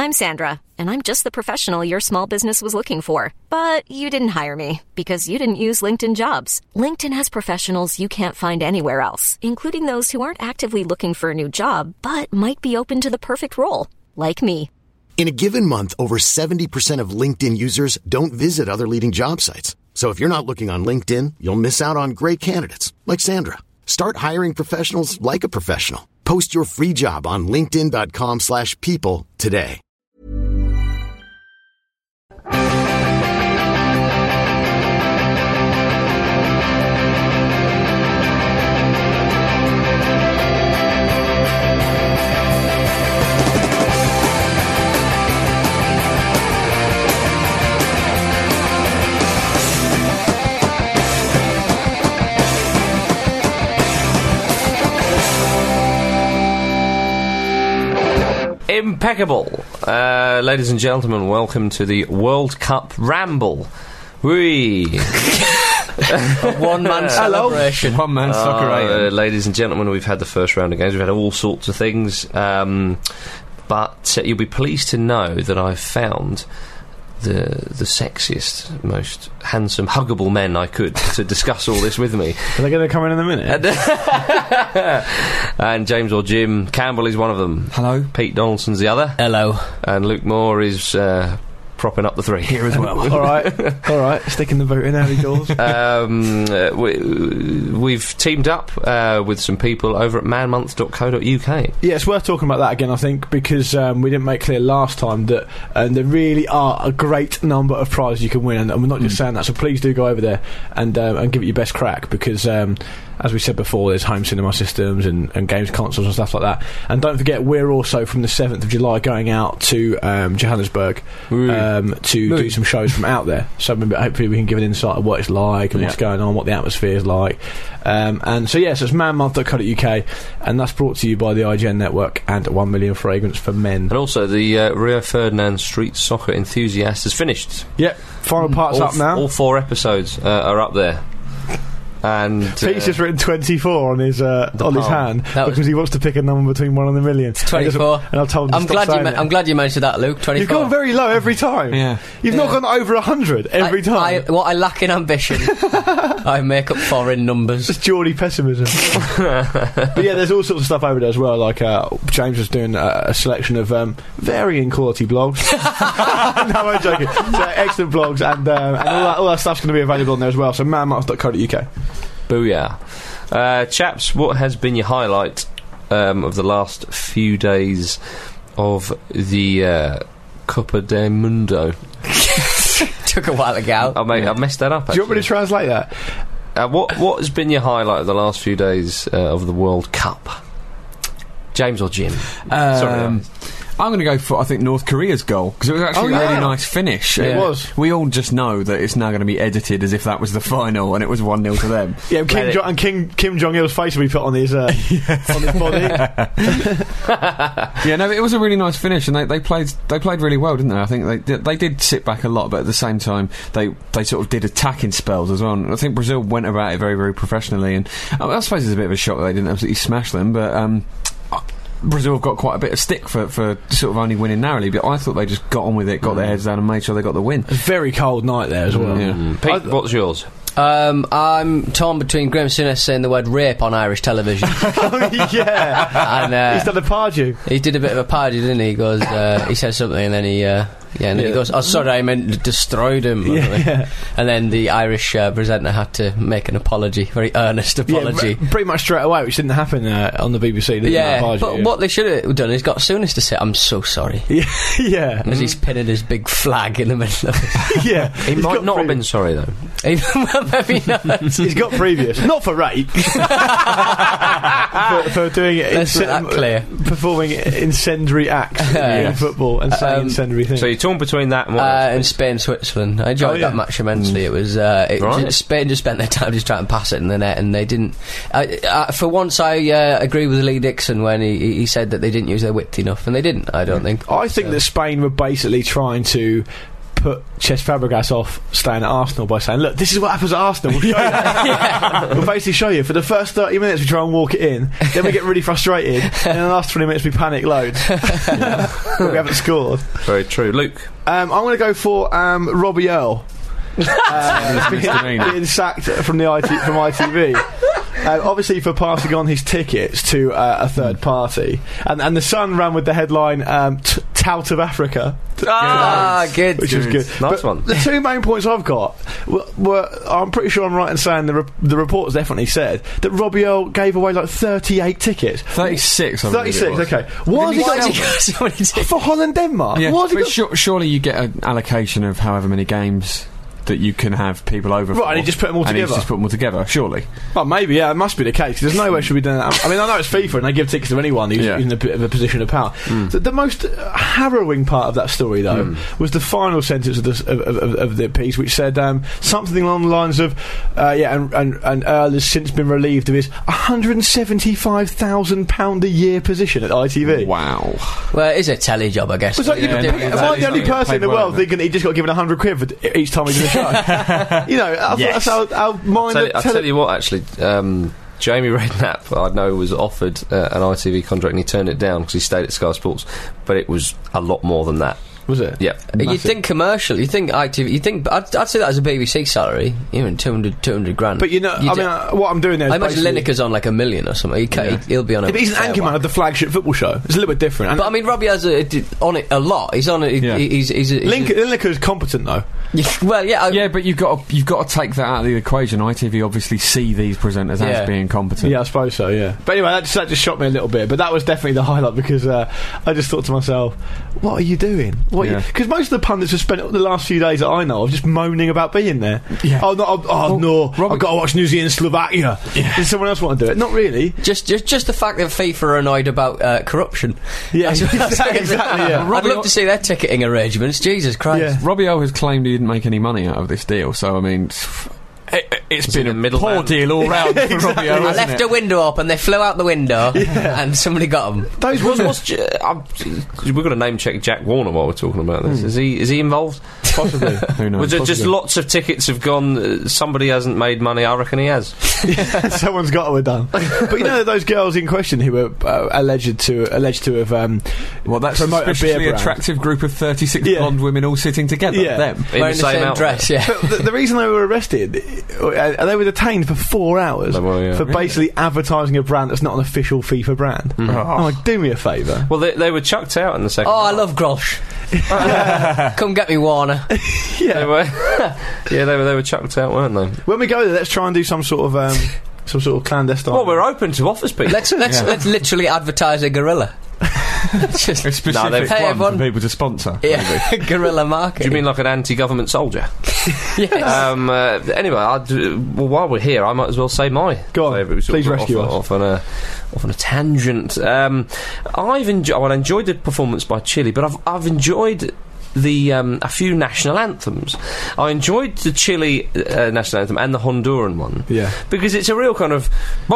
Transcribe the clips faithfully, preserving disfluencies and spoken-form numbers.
I'm Sandra, and I'm just the professional your small business was looking for. But you didn't hire me because you didn't use LinkedIn Jobs. LinkedIn has professionals you can't find anywhere else, including those who aren't actively looking for a new job, but might be open to the perfect role, like me. In a given month, over seventy percent of LinkedIn users don't visit other leading job sites. So if you're not looking on LinkedIn, you'll miss out on great candidates like Sandra. Start hiring professionals like a professional. Post your free job on linkedin.com slash people today. Impeccable. Uh, ladies and gentlemen, welcome to the World Cup Ramble. Whee! One-man celebration. One-man soccer. Uh, ladies and gentlemen, we've had the first round of games. We've had all sorts of things. Um, but uh, you'll be pleased to know that I've found the the sexiest, most handsome, huggable men I could to discuss all this with me. Are they going to come in in a minute? And, and James or Jim Campbell is one of them. Hello. Pete Donaldson's the other. Hello. And Luke Moore is uh, propping up the three. Here as well. all right, all right. Sticking the boot in early doors. Um, uh, we, we've teamed up uh, with some people over at man month dot co dot U K. Yeah, it's worth talking about that again, I think, because um, we didn't make clear last time that um, there really are a great number of prizes you can win, and, and we're not just mm. saying that, so please do go over there and um, and give it your best crack, because um, as we said before, there's home cinema systems and, and games consoles and stuff like that. And don't forget, we're also from the seventh of July going out to um, Johannesburg um, to Ooh. do some shows from out there, so maybe, hopefully we can give an insight of what it's like and yeah. what's going on, what the atmosphere is like. Um, and so, yes, yeah, so it's man month dot co dot U K, and that's brought to you by the I G N Network and one million Fragrance for Men. And also, the uh, Rio Ferdinand Street Soccer Enthusiast has finished. Yep, final part's all up now. All four episodes uh, are up there. And Pete's uh, just written twenty-four on his uh, on his hand that because he wants to pick a number between one and a million. twenty-four. And I told him. I'm to glad stop you. me- I'm glad you mentioned that, Luke. twenty-four. You've gone very low every time. Yeah. You've yeah. not gone over a hundred every I, time. I, what I lack in ambition, I make up for in numbers. It's Geordie pessimism. But yeah, there's all sorts of stuff over there as well. Like uh, James was doing uh, a selection of um, varying quality blogs. No, I'm joking. So excellent blogs, and, um, and all, that, all that stuff's going to be available on there as well. So man month dot co dot U K. Booyah. Uh, chaps, what has been your highlight um, of the last few days of the uh, Copa del Mundo? Took a while to get out. I mean, yeah. I messed that up, actually. Do you want me to translate that? Uh, what What has been your highlight of the last few days uh, of the World Cup? James or Jim? Um, Sorry, I'm going to go for, I think, North Korea's goal, because it was actually oh, a yeah. really nice finish. Yeah. It uh, was. We all just know that it's now going to be edited as if that was the final, and it was one nil to them. Yeah, and Kim, jo- and Kim, Kim Jong-il's face will be put on his, uh, on his body. Yeah, no, it was a really nice finish, and they, they played they played really well, didn't they? I think they did, they did sit back a lot, but at the same time, they, they sort of did attacking spells as well. And I think Brazil went about it very, very professionally, and I, I suppose it's a bit of a shock that they didn't absolutely smash them, but... Um, Brazil have got quite a bit of stick for, for sort of only winning narrowly, but I thought they just got on with it, got mm. their heads down and made sure they got the win. It's a very cold night there as well. Yeah. Mm. Pete, th- what's yours? Um, I'm torn between Graham Souness saying the word rape on Irish television. Oh, yeah. And, uh, he's done a pardew. He did a bit of a party, didn't he? He goes, uh, he said something and then he, uh, yeah, and then yeah. he goes, oh, sorry, I meant destroyed him. Yeah, yeah. And then the Irish uh, presenter had to make an apology, very earnest apology. Yeah, pretty much straight away, which didn't happen uh, on the B B C, did yeah, it? Apology, but yeah. what they should have done is got Souness to say, I'm so sorry. Yeah, yeah. As he's pinning his big flag in the middle of it. Yeah. He He's might not pre- have been sorry, though. Well, maybe not. He's got previous. Not for rape. for, for doing it. Let's make that clear. Performing incendiary acts in Yes. football and saying Um, incendiary things. So you're torn between that and what? Uh, in Spain, Switzerland. I enjoyed Oh, yeah. that match immensely. It was uh, it, Right. just, Spain just spent their time just trying to pass it in the net, and they didn't. I, I, for once, I uh, agree with Lee Dixon when he, he said that they didn't use their width enough, and they didn't. I don't think. I think so. that Spain were basically trying to p- put Cesc Fabregas off staying at Arsenal by saying, look, this is what happens at Arsenal, we'll show you. yeah. We'll basically show you. For the first thirty minutes we try and walk it in, then we get really frustrated, and in the last twenty minutes we panic loads. yeah. We haven't scored. Very true. Luke? Um, I'm going to go for um, Robbie Earle. uh, being, being sacked from the I T, from I T V. Uh, obviously for passing on his tickets to uh, a third party, and and the Sun ran with the headline um, t- "Tout of Africa." Ah, good, which was good. Nice but one. The two main points I've got were, were I'm pretty sure I'm right in saying the re- the reports definitely said that Robbie Earle gave away like thirty-eight tickets. thirty-six. I thirty-six. Okay. Why has he got so many tickets? for Holland Denmark? Yeah, Why has he but got su- surely you get an allocation of however many games that you can have people over Right, for. and he just put them all and together? he just put them all together, surely. Well, maybe, yeah, it must be the case. There's no way should be doing that. I mean, I know it's FIFA and they give tickets to anyone who's Yeah. in a bit of a position of power. Mm. The, the most uh, harrowing part of that story, though, Mm. was the final sentence of the, of, of, of the piece, which said um, something along the lines of, uh, yeah, and, and, and Earle has since been relieved of his one hundred seventy-five thousand pounds a year position at I T V. Wow. Well, it is a telly job, I guess. Was that, Yeah, you, no, am no, I he's the only not getting person in paid the well, world is he? thinking he just got given one hundred quid for each time he did a show? You know, I Yes. thought that's how, how mine... I'll tell, you, I'll tell you what, actually, um, Jamie Redknapp, I know, was offered uh, an I T V contract and he turned it down because he stayed at Sky Sports, but it was a lot more than that. Was it? Yeah. You think commercial? You think I T V? You think? I'd, I'd say that as a B B C salary, even two hundred, two hundred grand. But you know, You I d- mean, uh, what I'm doing there is I imagine basically- Lineker's on like a million or something. He Yeah. he, he'll be on a. Yeah, but he's an fair anchorman whack. of the flagship football show. It's a little bit different. And But I mean, Robbie has a, a, on it a lot. He's on it. Yeah. He, he's he's, he's Link- Lineker's competent though. well, yeah, I, Yeah, but you've got to, you've got to take that out of the equation. I T V obviously see these presenters Yeah. as being competent. Yeah, I suppose so. Yeah. But anyway, that just, that just shocked me a little bit. But that was definitely the highlight because uh, I just thought to myself, "What are you doing? What?" Yeah. Because most of the pundits have spent the last few days that I know of just moaning about being there. Yeah. Oh no! Oh, oh Well, no! Robbie- I've got to watch New Zealand, Slovakia. Yeah. Does someone else want to do it? Not really. just just just the fact that FIFA are annoyed about uh, corruption. Yeah, That's- that's- exactly. exactly yeah. I'd Robbie- love to see their ticketing arrangements. Jesus Christ! Yeah. Robbie Earle has claimed he didn't make any money out of this deal, so I mean, it, it's been he a the middleman? poor deal all round for Exactly. Robbie Earle. I hasn't left it? a window open. They flew out the window, and somebody got them. Those Was, was was, J- I'm, we've got to name check Jack Warner while we're talking about this. Is he is he involved? possibly. Who knows? Was it just possibly. lots of tickets have gone? Uh, somebody hasn't made money. I reckon he has. Someone's got to have done. But you know those girls in question who were uh, alleged to alleged to have um, Well, that's a promote a beer suspiciously brand. attractive group of thirty-six Yeah. blonde women all sitting together. Yeah. Them. In Wearing the same, outfit. dress, yeah. But the, the reason they were arrested, uh, they were detained for four hours They were, yeah. for basically advertising a brand that's not an official FIFA brand. Oh. I'm like, do me a favour. Well, they, they were chucked out in the second. Oh, I half. love Grosh. Come get me, Warner. They Yeah. were, yeah, they were. They were chucked out, weren't they? When we go there, let's try and do some sort of um, some sort of clandestine. Well, we're open to offers, people. Let's let's Yeah. let's literally advertise a gorilla. Just A specific No, they've- one Hey, everyone. for people to sponsor. yeah, guerrilla market. Do you mean like an anti-government soldier? Yes. um, uh, anyway, I'd, uh, well, while we're here, I might as well say my Go on, favourite. We sort please of rescue off, us. Off on a off on a tangent. Um, I've enjoyed. Well, I enjoyed the performance by Chile, but I've I've enjoyed. The um, a few national anthems. I enjoyed the Chile uh, national anthem and the Honduran one. Yeah. Because it's a real kind of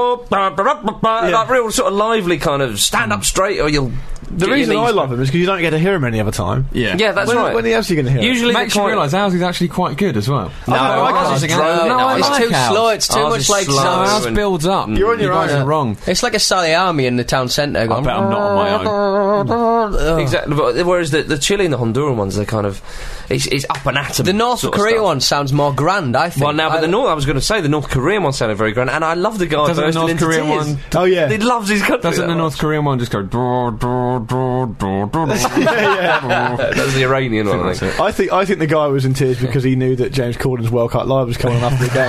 like real sort of lively kind of stand up straight or you'll. The get your reason knees- I love him is because you don't get to hear him any other time. Yeah. Yeah, that's when, right. When else are you going to hear him? Usually Makes the you kind- realise ours is actually quite good as well. No, I ours can't- is No, drone. no, I it's like too ours. slow. It's too Ours much is like slow. sound. Ours and- builds up. You're on your you guys own. are wrong. It's like a Sally Army in the town centre. I Going, bet I'm not on my own. Ugh. Exactly. But, whereas the, the Chile and the Honduran ones, they're kind of it's, it's up and atom. The North sort of Korea stuff. one sounds more grand, I think. Well, now, but I- the North, I was going to say the North Korean one sounded very grand, and I love the guy Doesn't the bursting North into Korean tears. one? Oh yeah. He loves his country. Doesn't that the North much. Korean one just go? Draw, draw, draw, draw, draw, That's the Iranian one, I That's think. it. I think I think the guy was in tears because he knew that James Corden's World Cup Live was coming on after the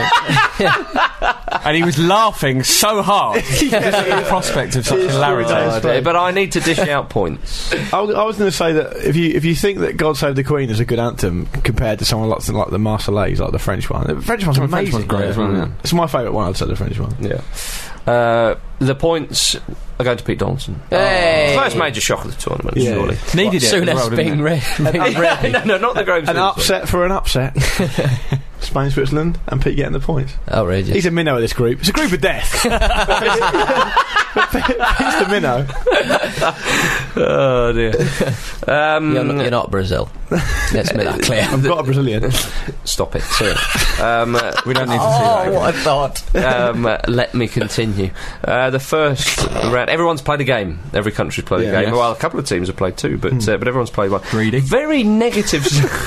game. And he was laughing so hard at the prospect of such It's hilarity. right. Uh, great. but I need to dish out points. I was, I was going to say that if you if you think that God Save the Queen is a good anthem compared to someone like, like the Marseillaise, like the French one, the French one's The French amazing. one's great as well, yeah. It's my favourite one. I'd say the French one. Yeah. Uh, the points are going to Pete Donaldson. Hey. First major shock of the tournament, Yeah. surely. Needed it Soon as as well, didn't being it? re- being ready. no, no, not the Graham An Smith one. upset for an upset. Spain, Switzerland, and Pete getting the points. Outrageous. He's a minnow of this group. It's a group of death. But Pinch the minnow. Oh dear. Um, You're not, you're not Brazil. Let's make that clear. I've got a Brazilian. Stop it. Sorry. Um, uh, We don't need to see Oh, that. what a thought. um, uh, let me continue. Uh, the first round, everyone's played a game. Every country's played Yeah, a game. yes. Well, a couple of teams have played two, but uh, but everyone's played one. Greedy. Very negative.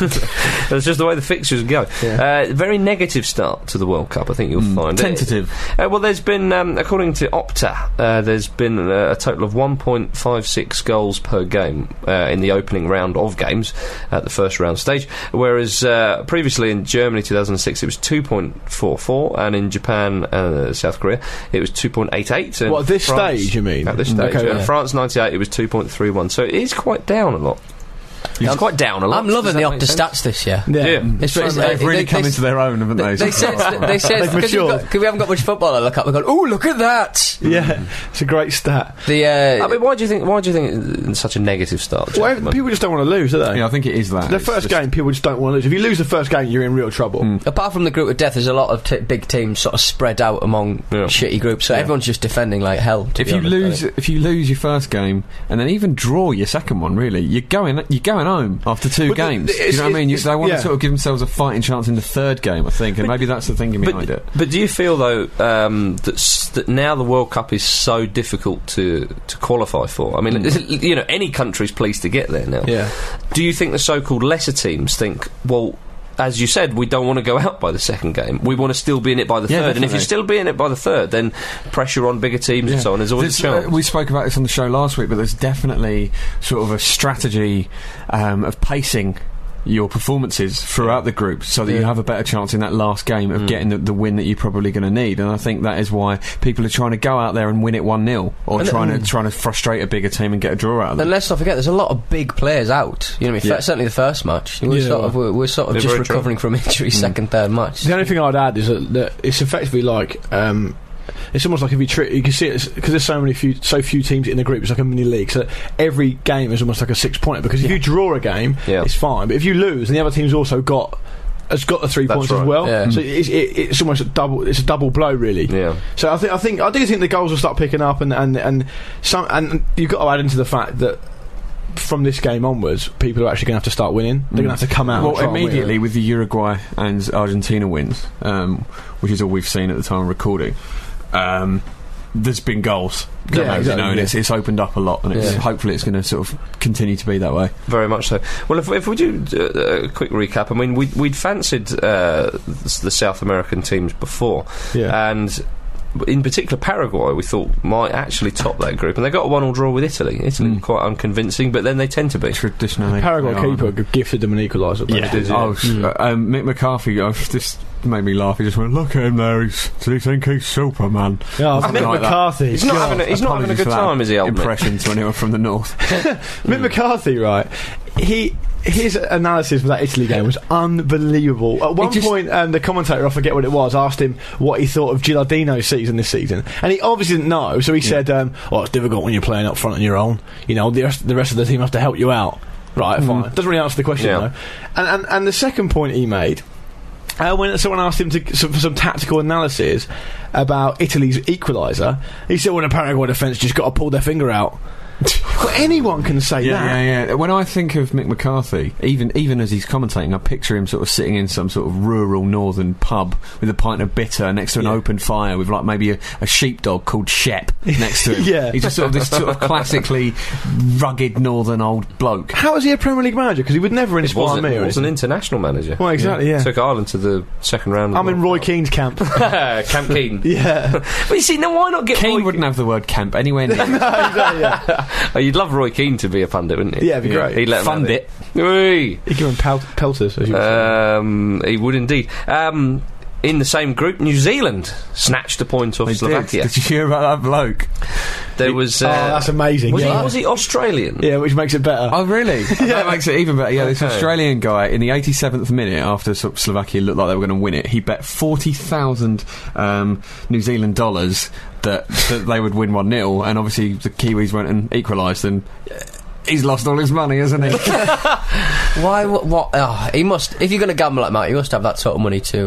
That's just the way the fixtures go. Uh, very negative start to the World Cup. I think you'll find Tentative. Uh, well, there's been, um, according to Opta, uh, there's been uh, a total of one point five six goals per game uh, in the opening round of games at the first round stage, whereas uh, previously in Germany two thousand six it was two point four four, and in Japan, uh, South Korea, it was two point eight eight. What, at this France, stage, you mean? At this stage, Okay, and yeah. France ninety-eight, it was two point three one, so it is quite down a lot. It's I'm- quite down a lot. I'm loving Does the that Opta make sense? stats this year. Yeah. Yeah. It's, it's, They've uh, really they- come they- into their own, haven't they? They, they said, they said They've because matured. we haven't got much football to look at, we've gone, oh, look at that! Yeah, it's a great stat. The, uh, I mean, why do you think? Why do you think it's such a negative start? Well, gentlemen? people just don't want to lose, do they? Yeah, I think it is that. The It's first just- game, people just don't want to lose. If you lose the first game, you're in real trouble. apart from the group of death, there's a lot of t- big teams sort of spread out among Yeah. shitty groups, so everyone's just defending like hell. to If be you honest, I lose, think. if you lose your first game and then even draw your second one, really, you're going, you're going home after two But the- games. the- Do you it's- know what I mean? You, it's- they want yeah. to sort of give themselves a fighting chance in the third game, I think, and maybe that's the thinking behind but, it. but do you feel though um, that, s- that now the World Cup is so difficult to to qualify for? I mean, Mm. you know, any country's pleased to get there now. Yeah. Do you think the so-called lesser teams think, well, as you said, we don't want to go out by the second game. We want to still be in it by the Yeah, third. And if definitely. you're still be in it by the third, then pressure on bigger teams and so on. There's always a There's, uh, chance. we spoke about this on the show last week, but there's definitely sort of a strategy um, of pacing your performances throughout the group so that you have a better chance in that last game of getting the, the win that you're probably going to need. And I think that is why people are trying to go out there and win it one nil, or And trying to trying to frustrate a bigger team and get a draw out of them. And let's not forget, there's a lot of big players out. You know what I mean? Yeah. Fir- certainly the first match. We're Yeah. sort of, we're, we're sort of Yeah, just very true. recovering from injury, second, third match. The only thing I'd add is that, that it's effectively like um, it's almost like if you tri- you can see it because there's so many few so few teams in the group. It's like a mini league, so every game is almost like a six pointer. Because if you draw a game, Yeah. it's fine. But if you lose, and the other team's also got has got the three That's points as right. well, Yeah. so it's, it, it's almost a double. It's a double blow, really. Yeah. So I think I think I do think the goals will start picking up, and and and some and you've got to add into the fact that from this game onwards, people are actually going to have to start winning. They're going to have to come out. and Well, try and win. immediately with the Uruguay and Argentina wins, um, which is all we've seen at the time of recording, um, there's been goals. Yeah, you know, exactly, and yeah. it's, it's opened up a lot, and it's, Yeah. hopefully it's going to sort of continue to be that way. Very much so. Well, if, if we do uh, a quick recap, I mean, we'd, we'd fancied uh, the South American teams before, Yeah. and in particular Paraguay we thought might actually top that group, and they got a one-all draw with Italy. Italy Mm. were quite unconvincing, but then they tend to be. Traditionally, Paraguay they are. keeper gifted them an equaliser. Yeah, did, yeah. Oh, s- uh, um, Mick McCarthy uh, just made me laugh. He just went, "Look at him there. He's, does he think he's Superman?" Yeah, Something Mick like that. McCarthy. He's not having a, he's not having a Apologies good for that time, is he, Albert? Impression to anyone from the north. Mick McCarthy, right? He. His analysis of that Italy game was unbelievable. At one just- point, um, the commentator, I forget what it was, asked him what he thought of Gilardino's season this season, and he obviously didn't know. So he said, um, "Oh, it's difficult when you're playing up front on your own. You know, the rest, the rest of the team have to help you out." Right, fine. Doesn't really answer the question Yeah. though. And, and and the second point he made. Uh, when someone asked him to, some, for some tactical analysis about Italy's equaliser, he said, "Well, the Paraguay defence just got to pull their finger out." Well, anyone can say Yeah, that. yeah, yeah. When I think of Mick McCarthy, even even as he's commentating, I picture him sort of sitting in some sort of rural northern pub with a pint of bitter next to an Yeah. open fire with like maybe a, a sheepdog called Shep next to him. Yeah. He's just sort of this sort of classically rugged northern old bloke. How is he a Premier League manager? Because he would never He inspire was, me. an, or was an anything. international manager. Well, exactly, yeah. Took Ireland to the second round. of I'm the in World Roy Cup. Keane's camp. Camp Keane. Yeah. But you see, now why not get Keane Roy wouldn't have the word camp anywhere near. exactly, yeah. Oh, you'd love Roy Keane to be a pundit, wouldn't you? Yeah, it'd be great. He'd let him Fund have it. Oi. He give him pel- pelters, as you would say. Um, he would indeed. Um, in the same group, New Zealand snatched a point off They Slovakia. Did. Did you hear about that bloke? There was. Uh, Oh, that's amazing. Was, yeah. he, was he Australian? Yeah, which makes it better. Oh, really? That makes it even better. Yeah, this Okay. Australian guy, in the eighty-seventh minute, after sort of Slovakia looked like they were going to win it, he bet forty thousand um, New Zealand dollars that, that they would win one nil, and obviously the Kiwis went and equalised, and uh, he's lost all his money, hasn't he? Why? What? what oh, he must. If you're going to gamble like that, you must have that sort of money to uh,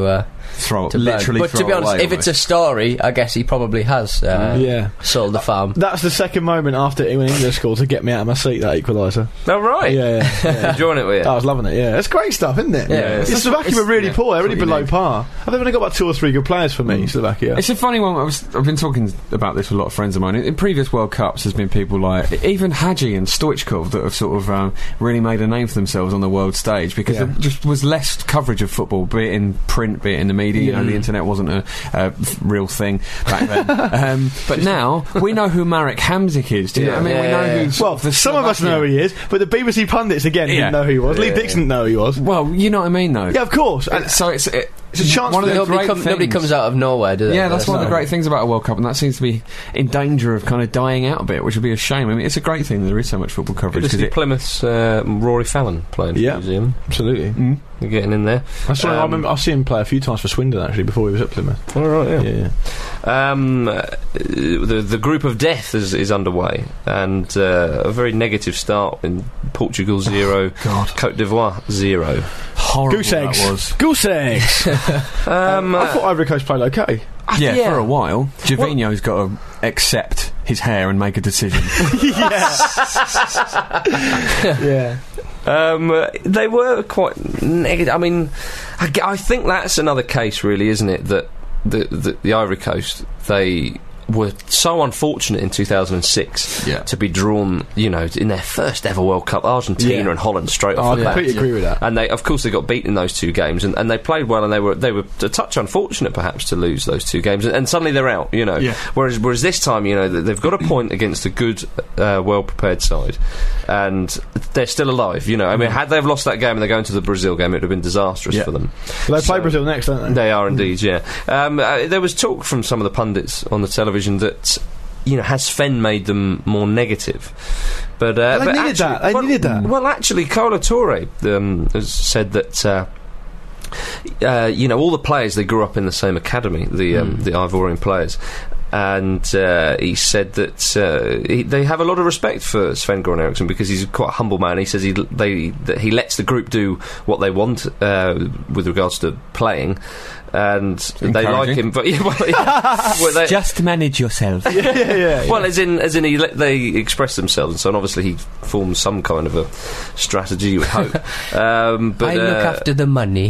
throw to literally. But throw to be honest, away if it's a story, I guess he probably has uh, yeah. sold the farm. That's the second moment after he went into school to get me out of my seat, that equaliser. Oh, right. Yeah, yeah, yeah. Enjoying it with you? I was loving it, yeah. It's great stuff, isn't it? Yeah. It's Slovakia were really yeah, poor, they're really what you below need. par. I've only got about two or three good players for me, Slovakia. It's a funny one. I was, I've been talking about this with a lot of friends of mine. In, in previous World Cups, there's been people like even Hadji and Stoichkov that have sort of um, really made a name for themselves on the world stage because Yeah. there just was less coverage of football, be it in print, be it in the media. You know, the internet wasn't a, a real thing back then. um, but now we know who Marek Hamsik is. Do you know what I mean? Yeah, we know yeah, yeah. who. sort Well, of the some of us know who he is, but the B B C pundits, again, Yeah. didn't know who he was. Lee Yeah. Dixon didn't know who he was. Well, you know what I mean, though. Yeah, of course. And Uh, so it's it, It's a chance One of for the Nobody, great come, nobody things- comes out of nowhere, do they? Yeah, that's one of the no. great things about a World Cup, and that seems to be in danger of kind of dying out a bit, which would be a shame. I mean, it's a great thing that there is so much football coverage. Good to 'cause see it- Plymouth's uh, Rory Fallon playing for Yeah. New Zealand. absolutely. Mm. You're getting in there. I saw. I Um, remember. I've seen him play a few times for Swindon actually before he was at Plymouth. All right, yeah. Yeah, yeah. Um, uh, the the group of death is, is underway, and uh, a very negative start in Portugal zero, God. Cote d'Ivoire zero. Horrible Goose eggs. that was. Goose eggs. Um, I uh, thought Ivory Coast played okay. Yeah, yeah. for a while. Gervinho's got to accept his hair and make a decision. Yeah. Um, uh, they were quite negative. I mean, I, g- I think that's another case, really, isn't it? That the the, the Ivory Coast, they were so unfortunate in two thousand six Yeah. to be drawn, you know, in their first ever World Cup, Argentina Yeah. and Holland straight Oh, off I the bat. completely agree with that. And they, of course, they got beaten in those two games, and, and they played well, and they were they were a touch unfortunate, perhaps, to lose those two games, and, and suddenly they're out, you know. Yeah. Whereas whereas this time, you know, th- they've got a point against a good, uh, well prepared side, and they're still alive. You know, I mean, had they have lost that game and they go into the Brazil game, it would have been disastrous Yeah. for them. Well, they play So- Brazil next, don't they? They are indeed, yeah. Um, uh, there was talk from some of the pundits on the television that, you know, has Sven made them more negative? But, uh, But they but needed actually- that, they well, needed that. Well, actually, Kolo Touré um, has said that. Uh, uh, you know, all the players, they grew up in the same academy, the um, the Ivorian players, and uh, he said that uh, he, they have a lot of respect for Sven Goran Eriksson because he's quite a humble man. He says he they that he lets the group do what they want uh, with regards to playing, and they like Encouraging. him. But yeah, well, yeah, well, they, Just manage yourself. yeah, yeah, yeah. well, as in, as in, he let, they express themselves, and so on. Obviously, he forms some kind of a strategy. You would hope. Um, but I look uh, after the money.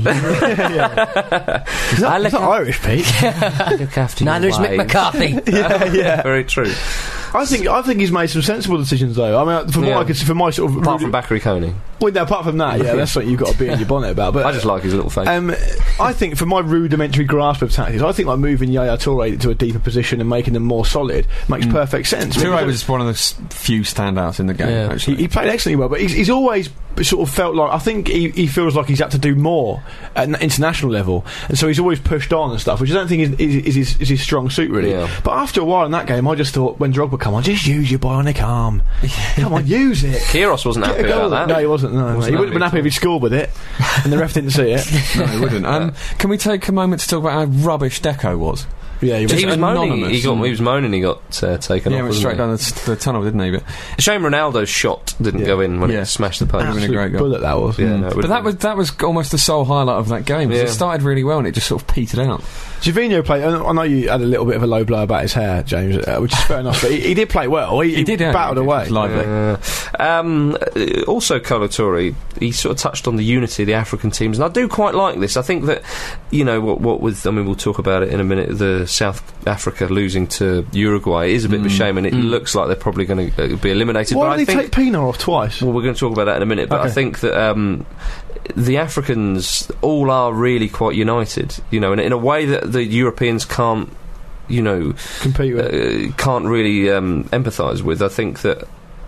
He's not, I he's look not at- Irish, Pete. I look after your Neither's Mick wives. McCarthy. yeah, yeah. Very true. I think I think he's made some sensible decisions though. I mean, from Yeah. what I could see, from my sort of Apart rudi- from Bakary Koning, well, no, apart from that, yeah, that's something you've got to be in your bonnet about. But I just like his little face. Um, I think, from my rudimentary grasp of tactics, I think like moving Yaya Touré to a deeper position and making them more solid makes perfect sense. Touré Because was one of the s- few standouts in the game, Yeah. actually. he, he played excellently well, but he's, he's always sort of felt like I think he, he feels like he's had to do more at an international level, and so he's always pushed on and stuff, which I don't think is, is, is, his, is his strong suit really. Yeah. But after a while in that game, I just thought when Drogba come on, just use your bionic arm, come on, use it. Kyrgios wasn't Get a happy goal. about that. No, he wasn't. No, Wasn't he wouldn't have been happy happy if he'd scored with it, and the ref didn't see it. No, he wouldn't. Um, can we take a moment to talk about how rubbish Deco was? Yeah, he was. he was moaning. anonymous He got. and- He was moaning. He got uh, taken Yeah, off. went wasn't straight he? down the, s- the tunnel, didn't he? But, Shame Ronaldo's shot didn't Yeah. go in when Yeah. he smashed the post. Absolute- been a great goal. bullet that was. Yeah, no, it but would've that been- was that was almost the sole highlight of that game. 'Cause Yeah. It started really well and it just sort of petered out. Gervinho played. I know you had a little bit of a low blow about his hair, James, uh, which is fair enough. But he, he did play well. He, He did, yeah, battled he away. was lively. Uh, um, uh, also, Kolo Touré, he sort of touched on the unity of the African teams, and I do quite like this. I think that, you know, what, what with, I mean, we'll talk about it in a minute, the South Africa losing to Uruguay is a bit of a shame, and it looks like they're probably going to uh, be eliminated. Why but did I he think, take Pino off twice? well, we're going to talk about that in a minute, but I Okay. think that um, the Africans all are really quite united, you know, in, in a way that the Europeans can't, you know, Compete with. uh, can't really um, empathise with. I think that,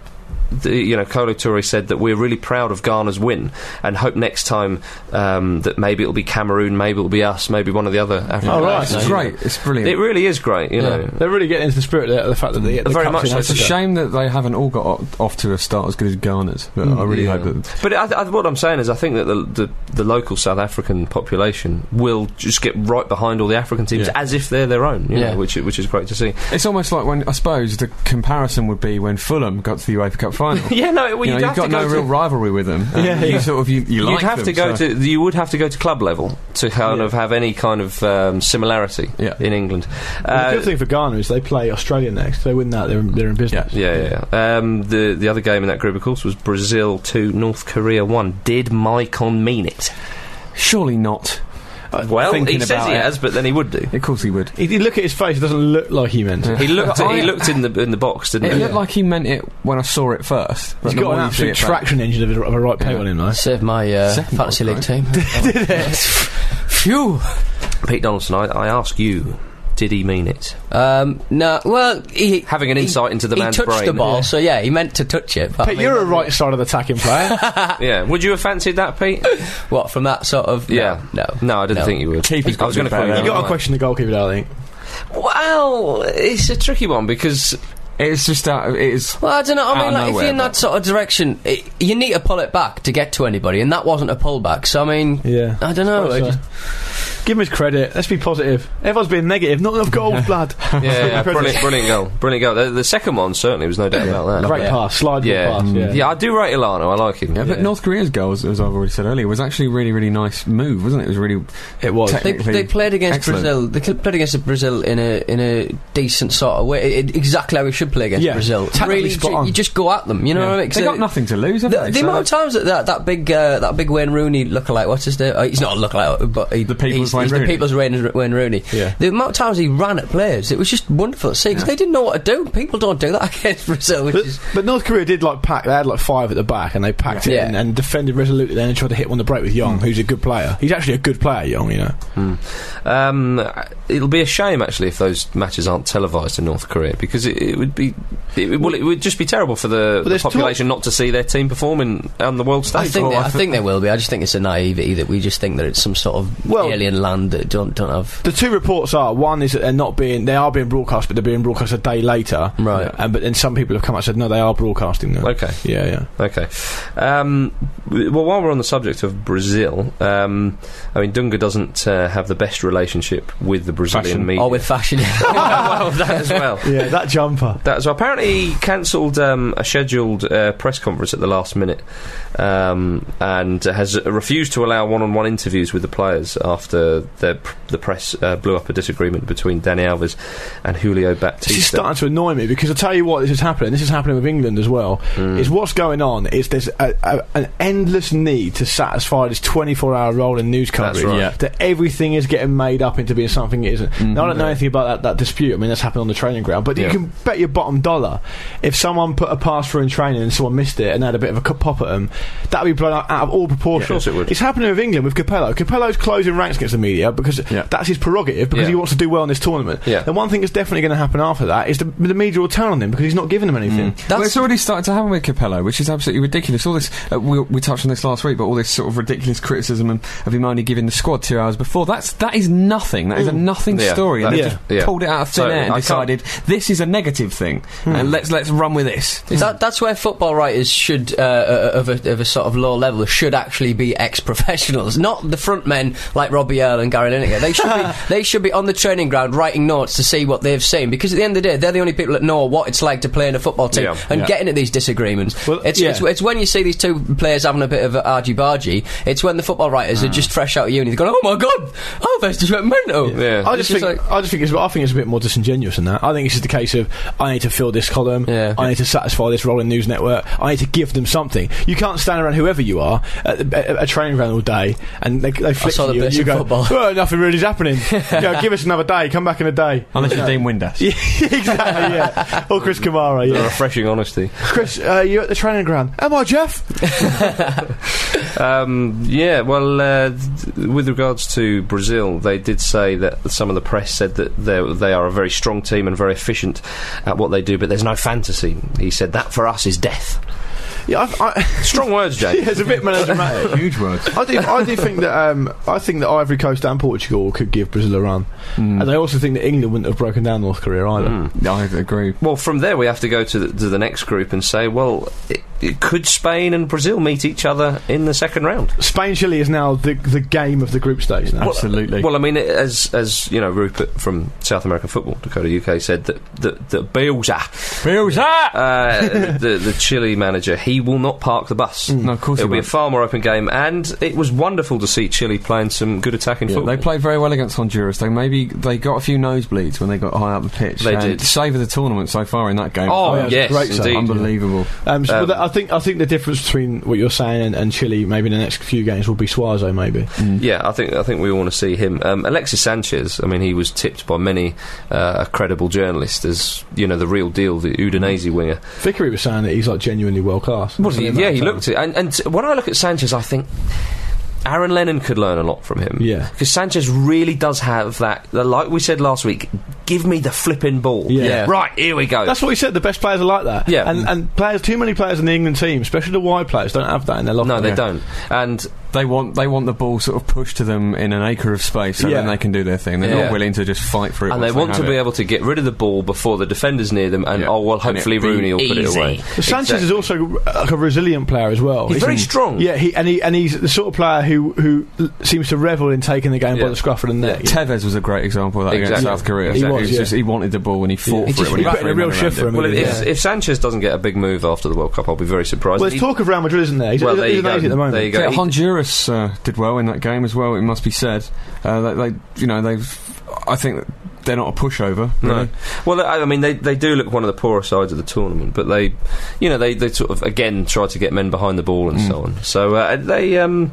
the, you know, Kolo Touré said that we're really proud of Ghana's win and hope next time um, that maybe it'll be Cameroon, maybe it'll be us, maybe one of the other African Oh, right. nations. It's great. It's brilliant. It really is great, you Yeah. know. They're really getting into the spirit of the, the fact that they get the Very cups much in so. It's a Africa. shame that they haven't all got o- off to a start as good as Ghana's. But I really Yeah. hope that. But I, I, what I'm saying is I think that the, the, the local South African population will just get right behind all the African teams Yeah. as if they're their own, you Yeah. know, which, which is great to see. It's almost like when I suppose the comparison would be when Fulham got to the UEFA Cup final. Yeah, no, well, you you'd know, have you've got to go no to, real rivalry with them. Um, Yeah, you yeah. sort of you, you You'd like have them, to go so- to. You would have to go to club level to kind Yeah. of have any kind of um, similarity Yeah. in England. the Uh, good thing for Ghana is they play Australia next. If they win that, they're, they're in business. yeah, yeah, yeah. Um, the the other game in that group, of course, was Brazil two, North Korea one. Did Maicon mean it? Surely not. Well, he thinking says about he it. has, but then he would do. Of course he would. If you look at his face, it doesn't look like he meant it. He looked. I- he looked in the in the box, didn't It he? looked like he meant it when I saw it first. but He's the got more an you see absolute it back- traction engine of a, of a right peg Yeah. on him, though. Saved my uh, Second fantasy goal, league team. Phew. Pete Donaldson, I, I ask you, did he mean it? Um, no, well, he Having an he- insight into the he man's touched brain. the ball, Yeah. so yeah, he meant to touch it. But I Pete, mean, you're a right side of the attacking player. Yeah. Would you have fancied that, Pete? What from that sort of? Yeah. no, No, I didn't no. think you would. Keeper's I got was to going be to call better. you. you got to right. question the goalkeeper, though, I think. Well, it's a tricky one because It's just out. It is. Well, I don't know. I Out mean, of like, if nowhere, you're in but- that sort of direction, it, you need to pull it back to get to anybody, and that wasn't a pullback. So I mean, Yeah. I don't know. I Quite so. just- Give him his credit. Let's be positive. Everyone's being negative. Not enough goals, blood. yeah, yeah, brilliant, brilliant goal, brilliant goal. The, the second one certainly was no doubt about that. Great Yeah. pass. Slide Yeah. pass. Yeah. yeah, I do rate Ilano. I like him. Yeah, but Yeah. North Korea's goal, as, as I've already said earlier, was actually a really, really nice move, wasn't it? It was really. It was. Tech- They, Technically they played against excellent. Brazil. They cl- played against Brazil in a in a decent sort of way. It, exactly how we should play against Yeah, Brazil. tactically Really, spot ju- on. you just go at them. You know Yeah. what I mean? They So- got nothing to lose, have The, they? the So amount of times that that, that big uh, that big Wayne Rooney lookalike, what's his name? Uh, he's not a lookalike, but he, The people's he's, Wayne he's Rooney. the people's Wayne, Wayne Rooney. Yeah. The amount of times he ran at players, it was just wonderful to see because they didn't know what to do. People don't do that against Brazil, which But, is but North Korea did like pack. They had like five at the back, and they packed it Yeah. in and defended resolutely. Then and tried to hit one the break with Young, who's a good player. He's actually a good player, Young. You know. Um, it'll be a shame actually if those matches aren't televised in North Korea because it, it would be, it, well, it would just be terrible for the, the there's population not to see their team performing on the world I stage. think well, they, I I thi- think they will be. I just think it's a naivety that we just think that it's some sort of Well- alien land that don't don't have. The two reports are: one is that they're not being, they are being broadcast, but they're being broadcast a day later. Right. And but then some people have come out and said no, they are broadcasting them. Okay. Yeah, yeah. Okay. Um, w- well, while we're on the subject of Brazil, um, I mean, Dunga doesn't uh, have the best relationship with the Brazilian Fashion. media. Or with fashion. well, that as well. Yeah, that jumper. That as well. Apparently, he cancelled um, a scheduled uh, press conference at the last minute, um, and uh, has uh, refused to allow one-on-one interviews with the players after the pr- the press uh, blew up a disagreement between Dani Alves and Julio Baptista. This is starting to annoy me because I tell you what, this is happening. This is happening with England as well. Mm. Is what's going on is there's a, a, an endless need to satisfy this twenty-four hour rolling news coverage. right. Yeah. That everything is getting made up into being something it isn't. Now, I don't know anything about that, that dispute. I mean, that's happened on the training ground. But Yeah. you can bet your bottom dollar if someone put a pass through in training and someone missed it and had a bit of a cu- pop at them, that would be blown out, out of all proportion. Yeah, of course it would. It's happening with England with Capello. Capello's closing ranks against the media because Yeah. that's his prerogative because Yeah. he wants to do well in this tournament. Yeah. And one thing that's definitely going to happen after that is the, the media will turn on him because he's not giving them anything. Well, it's already started to happen with Capello, which is absolutely ridiculous. All this, uh, we, we touched on this last week, but all this sort of ridiculous criticism of, of him only giving the squad two hours before, that's, that is nothing. That is a nothing Yeah, story. And that- they yeah. just Yeah. pulled it out of thin Totally. air and I can't- decided this is a negative thing, and let's let's run with this. That, that's where football writers should, uh, uh, of, a, of a sort of low level, should actually be ex-professionals, not the front men like Robbie Earle and Gary Lineker. They should be they should be on the training ground writing notes to see what they've seen, because at the end of the day, they're the only people that know what it's like to play in a football team Yeah. and Yeah. get into these disagreements. Well, it's, yeah. it's it's when you see these two players having a bit of argy-bargy, it's when the football writers are just fresh out of uni, they're going, oh my god, Alves just went mental. Yeah. I just It's think just I just think it's I think it's a bit more disingenuous than that. I think it's just a case of I need to fill this column. Yeah. I need to satisfy this rolling news network. I need to give them something. You can't stand around whoever you are at, at, at a training ground all day and they, they flick saw the you and bits you of go, football. well, nothing really is happening. Yeah, give us another day. Come back in a day. Unless you're Dean Windass. Yeah, exactly. Yeah. Or Chris Kamara. A Yeah. refreshing honesty. Chris, uh, you at the training ground? Am I, Jeff? Um, yeah, well, uh, th- with regards to Brazil, they did say that some of the press said that they they are a very strong team and very efficient at what they do, but there's no fantasy. He said that for us is death. Yeah, I, I, Strong words, Jake. yeah, it's a bit melodramatic. Huge words. I do. I do think that. Um, I think that Ivory Coast and Portugal could give Brazil a run, Mm. and I also think that England wouldn't have broken down North Korea either. Mm. I agree. Well, from there we have to go to the, to the next group and say, well, I could Spain and Brazil meet each other in the second round? Spain Chile is now the the game of the group stage now. Absolutely. Well, I mean, as as you know, Rupert from South American Football, Dakota U K, said that that, that Bielsa, Bielsa! uh, the the Chile manager, he will not park the bus. No, of course it'll he be won't. a far more open game, and it was wonderful to see Chile playing some good attacking Yeah, football. they played very well against Honduras. They maybe they got a few nosebleeds when they got high up the pitch. They and did. Save of the tournament so far in that game. Oh, yeah, yes, great save. indeed. Unbelievable. Um, so Um, but I think I think the difference between what you're saying and, and Chile, maybe in the next few games, will be Suazo. Maybe. Yeah, I think I think we want to see him. Um, Alexis Sanchez. I mean, he was tipped by many uh, credible journalists as you know the real deal, the Udinese winger. Vickery was saying that he's like genuinely world class. Was he? Yeah, he looked it. And, and when I look at Sanchez, I think Aaron Lennon could learn a lot from him. Yeah. Because Sanchez really does have that, like we said last week, give me the flipping ball. Yeah. Yeah. Right, here we go. That's what he said. The best players are like that. Yeah. and and players, too many players in the England team, especially the wide players, don't have that in their locker. no, they Yeah. don't. And They want they want the ball sort of pushed to them in an acre of space, so Yeah. then they can do their thing. They're Yeah. not willing to just fight for it. and they once want to have be it. able to get rid of the ball before the defender's near them, and Yeah. oh well, And hopefully it'd be Rooney will put it easy. away. But Sanchez is Exactly. also uh, like a resilient player as well. He's isn't very he? strong. Yeah, he and he and he's the sort of player who who l- seems to revel in taking the game Yeah. by the scruff of the neck. Tevez was a great example of that against Exactly. South Korea. He So was, was yeah. just, he wanted the ball and he fought He for just- it when he he put in a was real three men shift for around him. Well, if, Yeah. if Sanchez doesn't get a big move after the World Cup, I'll be very surprised. Well, there's He- talk of Real Madrid, isn't there? He's, Well, he's, there he's you an go. agent at the moment. There you go. Yeah, He- Honduras uh, did well in that game as well. It must be said. Uh, they, they, you know, they've. I think that they're not a pushover. No. Really. Well, I I mean, they they do look one of the poorer sides of the tournament, but they, you know, they, they sort of again try to get men behind the ball and so on. So uh, they um,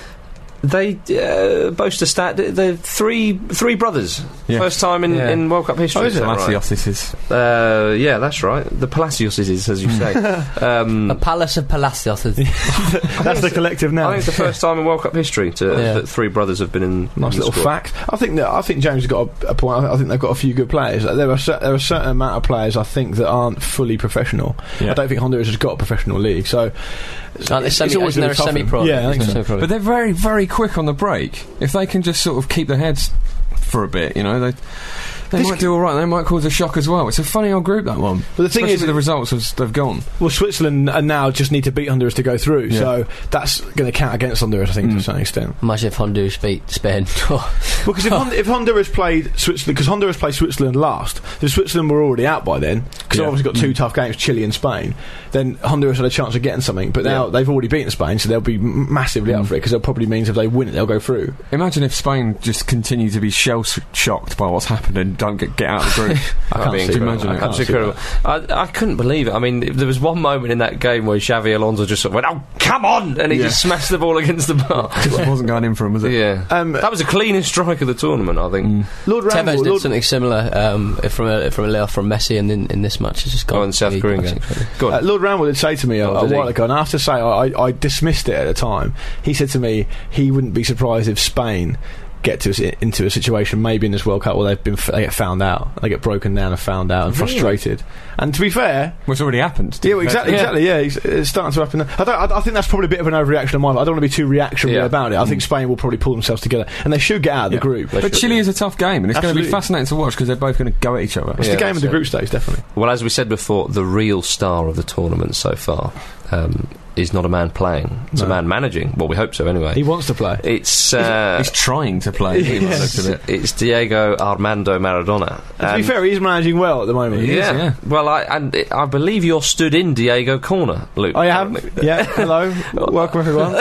they uh, boast a stat. They're three three brothers, Yeah. first time in, Yeah. in World Cup history. Oh, is it? that right? Palacios is. Uh, yeah, that's right. The Palacios is, as you say. um, A palace of Palacios. is- That's the collective now. I think it's the first time in World Cup history to, Yeah. that three brothers have been in. Nice in the little squad. fact. I think that I think James has got a, a point. I I think they've got a few good players. There are cer- there are a certain amount of players I think that aren't fully professional. Yeah. I don't think Honduras has got a professional league, so Aren't they it's semi- always isn't gonna there a be tough for them. semi-pro? Yeah, I think so. Semi-pro. But they're very, very quick on the break. If they can just sort of keep their heads for a bit, you know, they they This might do all right. They might cause a shock as well. It's a funny old group, that one. But the thing Especially is, with the results have, have gone. well, Switzerland and now just need to beat Honduras to go through, Yeah. so that's going to count against Honduras, I think, to a certain extent. Imagine if Honduras beat Spain. Because if, Hon- if Honduras played Switzerland, because Honduras played Switzerland last, so Switzerland were already out by then, because Yeah. they've obviously got two tough games, Chile and Spain, then Honduras had a chance of getting something, but now Yeah. they've already beaten Spain, so they'll be m- massively up for it, because it probably means if they win it, they'll go through. Imagine if Spain just continue to be shell-shocked by what's happened and don't get, get out of the group. I That'd can't be see incredible. imagine it. I can't I see can't see incredible. I, I couldn't believe it. I mean, if there was one moment in that game where Xavi Alonso just sort of went, "Oh, come on!" and he Yeah. just smashed the ball against the bar. It wasn't going in for him, was it? Yeah, Um, that was the cleanest strike of the tournament, I think. Lord Tevez Ramble, did Lord, something similar um, from a from a layoff from Messi, and in, in this match, it's just gone. Oh, in the South really Korean classic, game. really. Go on. Uh, Lord Ramble did say to me a, Oh, a did he? while ago, and I have to say I, I, I dismissed it at the time. He said to me he wouldn't be surprised if Spain get to a, into a situation maybe in this World Cup where they've been f- they get found out, they get broken down and found out and frustrated. And to be fair, Which already happened. to yeah, be well, fair. exactly, exactly, yeah, it's, it's starting to happen. I, don't, I, I think that's probably a bit of an overreaction on my part. I don't want to be too reactionary Yeah. about it. I think Spain will probably pull themselves together, and they should get out of Yeah. the group. They But should, Chile yeah. is a tough game, and it's going to be Absolutely. fascinating to watch because they're both going to go at each other. It's Yeah, the game of the that's group it. stage, definitely. Well, as we said before, the real star of the tournament so far um, is not a man playing; it's a No. man managing. Well, we hope so, anyway. He wants to play. It's uh, He's trying to play. Yes. by the looks of it. it's Diego Armando Maradona. And to be fair, he's managing well at the moment. He is, yeah. yeah. Well, I and it, I believe you're stood in Diego corner, Luke. I am. currently. Yeah, hello. Welcome, everyone.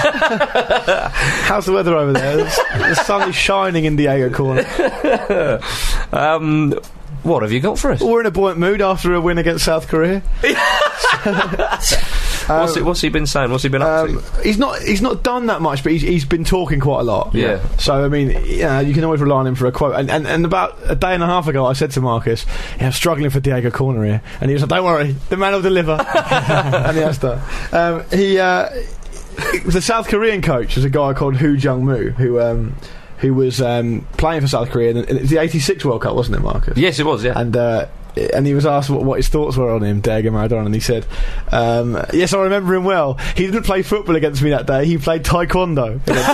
How's the weather over there? The sun is shining in Diego Corner. Um, what have you got for us? We're in a buoyant mood after a win against South Korea. What's, it, what's he been saying? What's he been up Um, he's not. He's not done that much, but he's, he's been talking quite a lot. Yeah. So I mean, yeah, you can always rely on him for a quote. And, and and about a day and a half ago, I said to Marcus, "Yeah, I'm struggling for Diego Corner here," and he was like, "Don't worry, the man will deliver." And he has done. Um, he, uh, the South Korean coach was a guy called Hu Jung-moo, who. Um, who was um, playing for South Korea in in the eighty-six World Cup, wasn't it, Marcus? to? Yes, it was. Yeah. And uh, and he was asked what, what his thoughts were on him, Diego Maradona, and he said, um, "Yes, I remember him well. He didn't play football against me that day. He played taekwondo."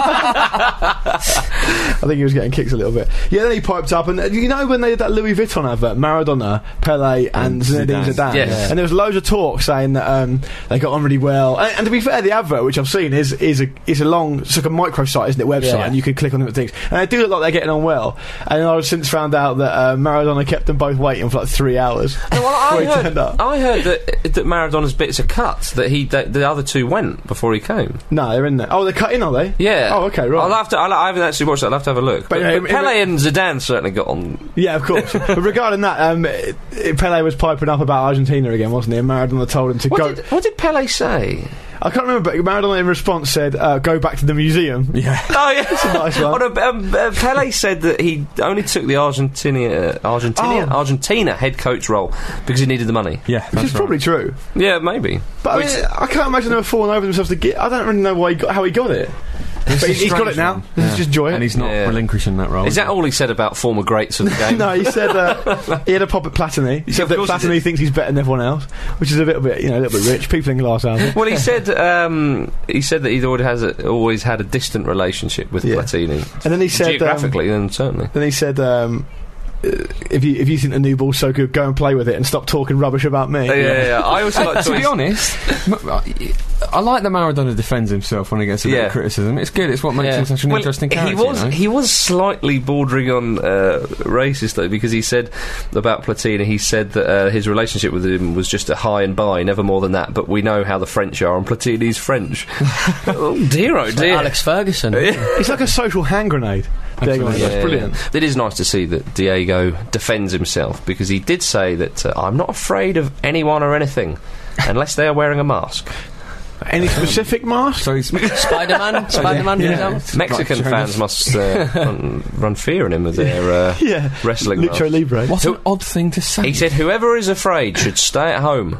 I think he was getting kicked a little bit. Yeah, then he piped up, and uh, you know when they did that Louis Vuitton advert, Maradona, Pele, and Zinedine Zidane. Zidane, Yes. and there was loads of talk saying that um, they got on really well. And, and to be fair, the advert which I've seen is is a is a long, it's like a microsite, isn't it? Website, Yeah. and you can click on different things, and they do look like they're getting on well. And I've since found out that uh, Maradona kept them both waiting for like three hours. No, well, I, before he heard, turned up. I heard that that Maradona's bits are cut. That he that the other two went before he came. No, they're in there. Oh, they're cut in, are they? Yeah. Oh, okay, right. I'll have to. I'll, I haven't actually watched it. I'll have to have a look. But, But, uh, but in- Pele and Zidane certainly got on. Yeah, of course. But regarding that, um, it, it- Pele was piping up about Argentina again, wasn't he? And Maradona told him to What go. did, what did Pele say? I can't remember, but Maradona in response said, uh, "Go back to the museum." Yeah. Oh yeah, a nice one. Oh, no, um, uh, Pele said that he only took the Argentina, Argentina, Oh. Argentina head coach role because he needed the money. Yeah, Which is probably true. Yeah, maybe. But I, Which- mean, I can't imagine them falling over themselves to get. I don't really know why he got, how he got it. But he's, he's got it now. Let's just enjoy it. And he's not Yeah. relinquishing that role. Is that all he said about former greats of the game? No, he said uh, he had a pop at Platini. He Yeah, said of that course he Platini did. thinks he's better than everyone else, which is a little bit, you know, a little bit rich. People in glass houses. Well, he said um, he said that he'd always has a, always had a distant relationship with Yeah. Platini. And then he said, um, geographically, then certainly. then he said, um, uh, if you if you think the new ball's so good, go and play with it and stop talking rubbish about me. Yeah, yeah, yeah. I also like to be honest, m- I I like that Maradona defends himself when he gets a bit Yeah. of criticism. It's good. It's what makes Yeah. him such an Well, interesting character. He was you know? he was slightly bordering on uh, racist though, because he said about Platini. He said that uh, his relationship with him was just a high and by, never more than that. But we know how the French are, and Platini's French. Oh dear, oh dear. Alex Ferguson. It's like a social hand grenade. Diego, Absolutely. that's Yeah. brilliant. It is nice to see that Diego defends himself, because he did say that uh, I'm not afraid of anyone or anything unless they are wearing a mask. Any specific mask? So he's Spider-Man, Spider-Man, for Yeah. example. Mexican Right, fans must uh, run, run fear in him with their uh, Yeah, wrestling Lucho masks. Libre. what an odd thing to say. He said, "Whoever is afraid should stay at home."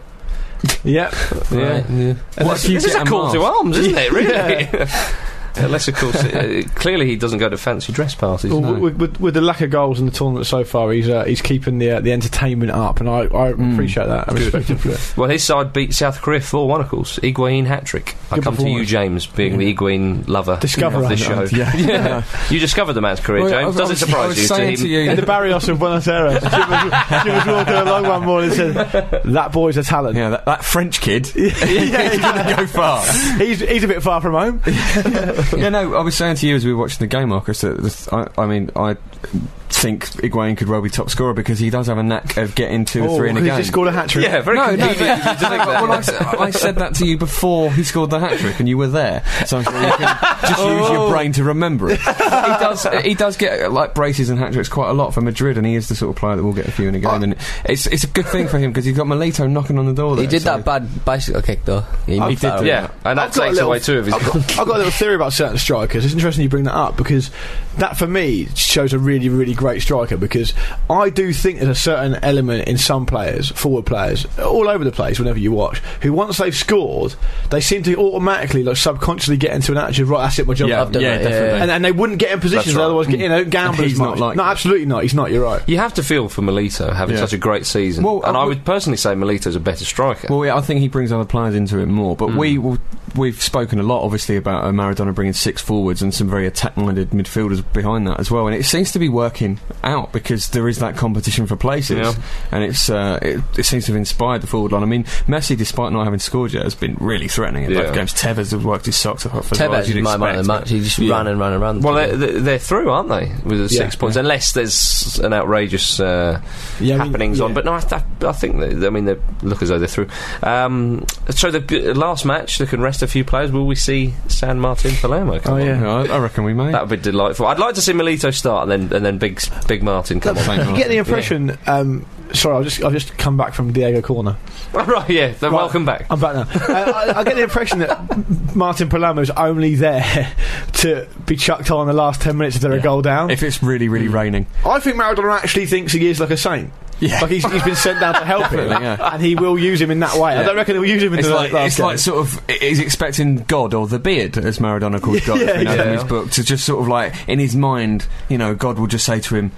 Yep. Yeah. What if you This is get a call mask? to arms, isn't it? Really. Unless, of course, uh, clearly he doesn't go to fancy dress parties. Well, no. with, with, with the lack of goals in the tournament so far, he's uh, he's keeping the uh, the entertainment up, and I, I appreciate that. I respect him for it. Well, his side beat South Korea four one, of course. Higuain hat-trick. I Good come to you, performance. James, being the Higuain lover Discoverer. of this show. Yeah. Yeah. You discovered the man's career, Well, I James. was- Does it I was- I surprise was you to saying him? to you- In the Barrios of Buenos Aires, Jim was, Jim was walking along one morning and said, "That boy's a talent." Yeah, that, that French kid. yeah, He's gonna go far. he's he's a bit far from home. Yeah, no, I was saying to you as we were watching the game, Marcus, that this, I, I mean, I think Higuain could well be top scorer because he does have a knack of getting two or Oh, three in a he game. just scored a hat trick. Yeah, very No, no, convenient. but- well, I, s- I said that to you before he scored the hat trick, and you were there. So I'm sure you can just use your brain to remember it. He does. He does get uh, like braces and hat tricks quite a lot for Madrid, and he is the sort of player that will get a few in a game. And it's it's a good thing for him because he's got Milito knocking on the door. There, He did so- that bad bicycle kick, though. He, He moved did that do around. Yeah, and that I've got a takes little- away two of his I've got, I've got a little theory about certain strikers. It's interesting you bring that up because that, for me, shows a really, really great striker. Because I do think there's a certain element in some players, forward players, all over the place. Whenever you watch, who once they've scored, they seem to automatically, like subconsciously, get into an attitude. Right, that's it, my job. Yeah, I've done yeah, that, yeah, definitely. yeah. And, and they wouldn't get in positions That's right. otherwise, get, you know, gamble he's as not much. like no, that. absolutely not. He's not. You're right. You have to feel for Milito having Yeah. such a great season. Well, and I I would- would personally say Milito's a better striker. Well, yeah, I think he brings other players into it more. But we will, we've spoken a lot, obviously, about uh, Maradona bringing six forwards and some very attack-minded midfielders behind that as well. And it seems to be working out because there is that competition for places, Yeah. and it's uh, it, it seems to have inspired the forward line. I mean, Messi, despite not having scored yet, has been really threatening in Yeah. both games. Tevez has worked his socks off as well as Tevez you'd is my man of the expect. match. He just Yeah. ran and ran and ran. Well, they're, they're they're through, aren't they? With the Yeah, six points, yeah. unless there's an outrageous uh, Yeah, I mean, happenings on. yeah. But no, I, th- I think they, I mean they look as though they're through. Um, so the g- last match, they can rest a few players. Will we see San Martin Palermo? Come Oh, on? yeah. Yeah, I, I reckon we may. That would be delightful. I'd like to see Milito start and then and then Big Big Martin come on. Thank You get the impression. Um, sorry, I've just I've just come back from Diego Corner. Right, yeah. Then Right. welcome back. I'm back now. uh, I, I get the impression that Martin Palermo's only there to be chucked on the last ten minutes if they're a goal down. If it's really, really raining. I think Maradona actually thinks he is like a saint. Yeah. Like he's, he's been sent down to help him, Definitely, yeah. and he will use him in that way. I Yeah. don't reckon he'll use him in It's the like, last it's game. like sort of he's expecting God or the beard, as Maradona calls God Yeah, you know, yeah. in his book, to just sort of like in his mind, you know, God will just say to him,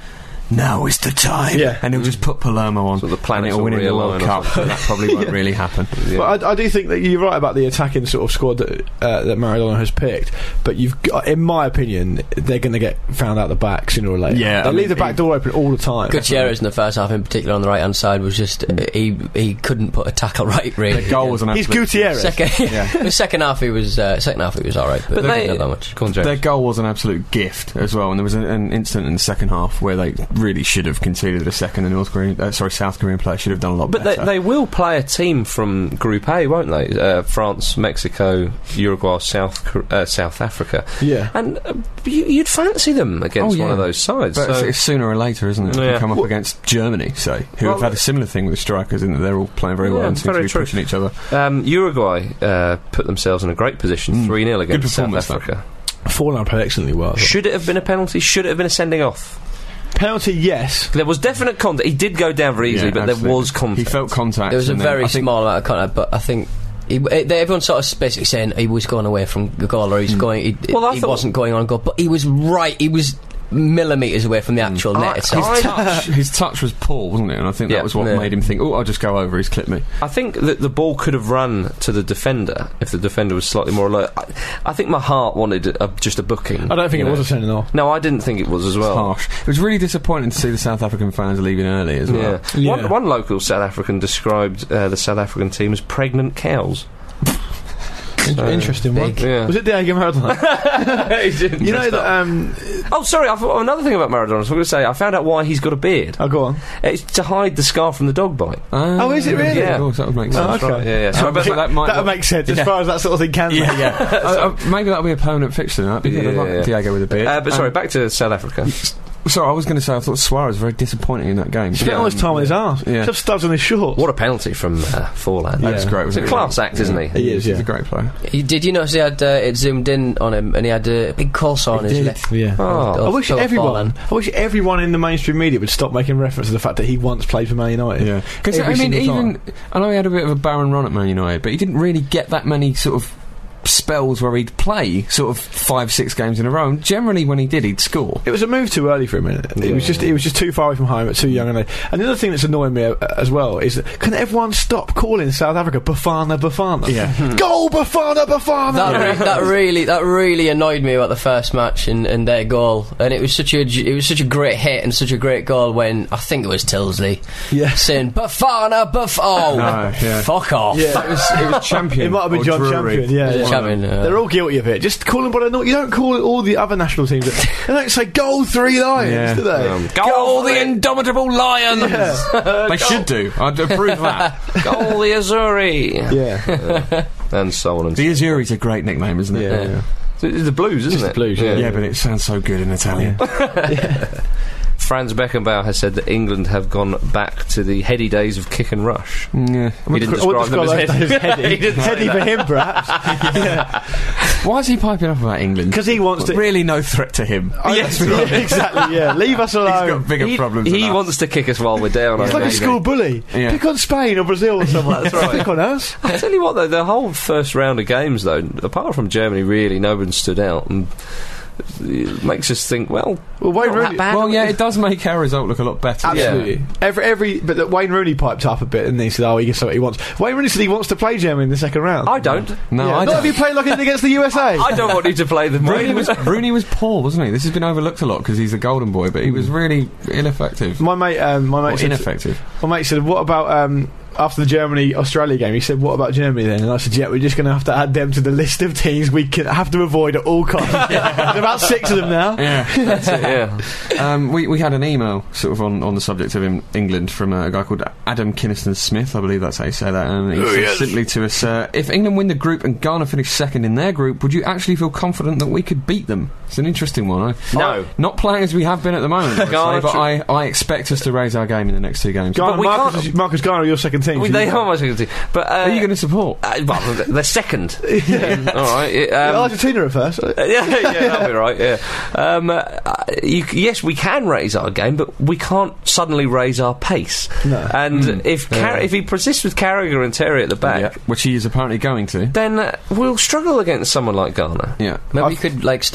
now is the time. Yeah. And he'll just put Palermo on. So the planets and will he'll win in the World realign or Cup. But that probably won't Yeah. really happen. Yeah. But I, I do think that you're right about the attacking sort of squad that uh, that Maradona has picked. But you've got, in my opinion, they're going to get found out the back sooner or later. Yeah, they I leave mean, the back he- door open all the time. Gutierrez in the first half, in particular on the right hand side, was just uh, he he couldn't put a tackle right. Really, The goal was an He's absolute... Gutierrez. Second, Yeah. the second half he was uh, second half he was all right, but, But they- not that much. Go on, James. Their goal was an absolute gift as well, and there was an, an incident in the second half where they really should have conceded a second. The North Korean, uh, sorry, South Korean player should have done a lot But they, better. they will play a team from Group A, won't they? Uh, France, Mexico, Uruguay, South Kor- uh, South Africa. Yeah. And uh, you, you'd fancy them against Oh, yeah. one of those sides. But so it's, it's sooner or later, isn't it? Yeah. You come up Well- against Germany, say, who Well, have had a similar thing with the strikers in that they're all playing very well Yeah, and seem to very be true. pushing each other. um, Uruguay uh, put themselves in a great position, Mm. three nil Good against South performance, though. Africa. Forlan played excellently well. Should it have been a penalty? Should it have been a sending off? Penalty, yes. There was definite contact. He did go down very easily, Yeah, but absolutely. there was contact. He felt contact. There was a and then very I think small amount of contact, but I think. He, eh, they, everyone's sort of basically saying he was going away from the goal, or he's going. He, Well, I he thought- wasn't going on goal, but he was right. He was millimetres away from the actual net I- itself. I- His touch, his touch was poor, wasn't it? And I think Yeah. that was what Yeah. made him think, oh, I'll just go over, he's clipped me. I think that the ball could have run to the defender if the defender was slightly more alert. I, I think my heart wanted a, just a booking. I don't think you it was know. a sending off. No, I didn't think it was as well. Harsh. It was really disappointing to see the South African fans leaving early as well. Yeah. Yeah. One, one local South African described uh, the South African team as pregnant cows. In- So, interesting one. big. Yeah. Was it Diego Maradona? You know that. Um, Oh, sorry. I thought another thing about Maradona. I was going to say I found out why he's got a beard. oh, go on. It's to hide the scar from the dog bite. Ah, Oh, is it really? Of course, that would make sense. Oh, okay. Right, yeah, yeah. Sorry, Um, but so that might That not- makes sense as Yeah. far as that sort of thing can. Yeah, make. yeah. uh, uh, maybe that'll be a permanent fixture. That'd be good. I Yeah, like yeah. Diego with a beard. Uh, but sorry, Um, back to South Africa. sorry, I was going to say I thought Suarez was very disappointing in that game. Spent all his time on his arse. Yeah. Just studs on his shorts. What a penalty from uh, Forlan. That's Yeah. great. It's wasn't a it? class act, isn't he? He is, He's yeah. a great player. He- Did you notice he had uh, it zoomed in on him, and he had uh, a big call sign on his did. lip? Yeah. Oh. I wish Phil everyone, Forlan. I wish everyone in the mainstream media would stop making reference to the fact that he once played for Man United. Yeah, because I Every mean, single even time. I know he had a bit of a barren run at Man United, but he didn't really get that many sort of spells where he'd play sort of five, six games in a row. And generally, when he did, he'd score. It was a move too early for him. It, it was just it was just too far away from home at too young. And and the other thing that's annoying me uh, as well is that can everyone stop calling South Africa Bafana Bafana? Yeah. Go Bafana Bafana. That, Yeah. re- that really, that really annoyed me about the first match and, and their goal. And it was such a, it was such a great hit and such a great goal when I think it was Tilsley Yeah. saying Bafana Baf. Oh, No, yeah. fuck off! Yeah. It was, it was champion. It might have been or John Drury. Champion. Yeah, Yeah, yeah. Champion, uh, They're all guilty of it. Just call them by the no- you don't call all the other national teams. They don't say "Goal Three Lions," Yeah. do they? Um, Goal the indomitable Lions! Yeah. They should do. I'd approve that. Goal the Azuri. Yeah. And so on and so The Azuri's a great nickname, isn't it? Yeah. Yeah. It's the Blues, isn't Just it? the Blues, yeah. Yeah, but it sounds so good in Italian. Franz Beckenbauer has said that England have gone back to the heady days of kick and rush. Yeah. He didn't I wouldn't describe them as those heady. days heady. He didn't say Heady for that. him, perhaps. yeah. Why is he piping up about England? Because he wants to. Really no threat to him. Yes, yeah, exactly. Yeah, leave us He's alone. got bigger He, problems he than us. wants to kick us while we're down. I It's like a think. school bully. Yeah. Pick on Spain or Brazil or somewhere. That's right. Pick on us. I tell you what, though, the whole first round of games, though, apart from Germany, really, no one stood out, and it makes us think, well, Well, Wayne not Rooney. that bad. Well, yeah, it does make our result look a lot better. Absolutely. Every, every, but that Wayne Rooney piped up a bit and he said, "Oh, he gets what he wants." Wayne Rooney said he wants to play Germany in the second round. I don't. No, Yeah. I Not don't. if you play like it against the U S A. I don't want you to play the Rooney was, Rooney was poor, wasn't he? This has been overlooked a lot because he's a golden boy, but he was really ineffective. My mate, um, my Or mate, said, ineffective. my mate said, "What about um, after the Germany-Australia game?" He said, "What about Germany then?" And I said, "Yeah, we're just going to have to add them to the list of teams we can have to avoid at all costs." There's about six of them now. Yeah. That's it, yeah. um, we, we had an email sort of on, on the subject of in England from a guy called Adam Kinniston Smith, I believe that's how you say that, and he Oh, said yes. simply to us, uh, if England win the group and Ghana finish second in their group, would you actually feel confident that we could beat them? It's an interesting one. I, No. I- not playing as we have been at the moment, I'd Ghana say, but tr- I, I expect us to raise our game in the next two games. Ghana, But we Marcus, can't- is- Marcus Ghana are your second team. Well, so they you- are my second team. But, uh, Are you going to support? uh, well, they're second. Mm, all right. it, Um, Argentina at first. yeah, yeah, that'll be right. Yeah. Um, uh, you, yes, we can raise our game, but we can't suddenly raise our pace. No. And if Car- if he persists with Carragher and Terry at the back, Yeah, which he is apparently going to. then uh, we'll struggle against someone like Ghana. Yeah. Maybe I've- you could like start a new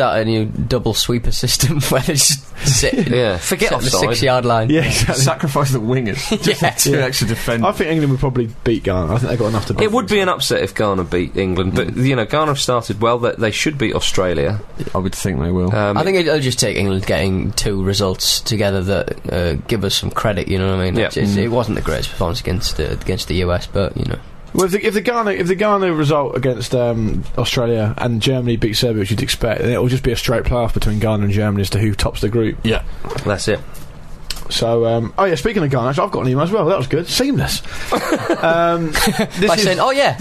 double sweeper system where they just sit, Yeah, forget sit on the offside. six-yard line. Yeah, exactly. Sacrifice the wingers. Just Yeah. two Yeah. extra defenders. I think England would probably beat Ghana. I think they've got enough to beat. It would be an upset if Ghana beat England, but you know Ghana have started well. That they should beat Australia. I would think they will. Um, I think it'll just take England getting two results together that uh, give us some credit. You know what I mean? Yeah. It's, it's, it wasn't the greatest performance against the, against the U S, but you know. Well, if the, if the Ghana if the Ghana result against um, Australia and Germany beat Serbia, which you'd expect, then it will just be a straight playoff between Ghana and Germany as to who tops the group. yeah. that's it. So, um, oh yeah, speaking of Ghana, actually, I've got an email as well. That was good, seamless. um, this By is, saying, oh yeah,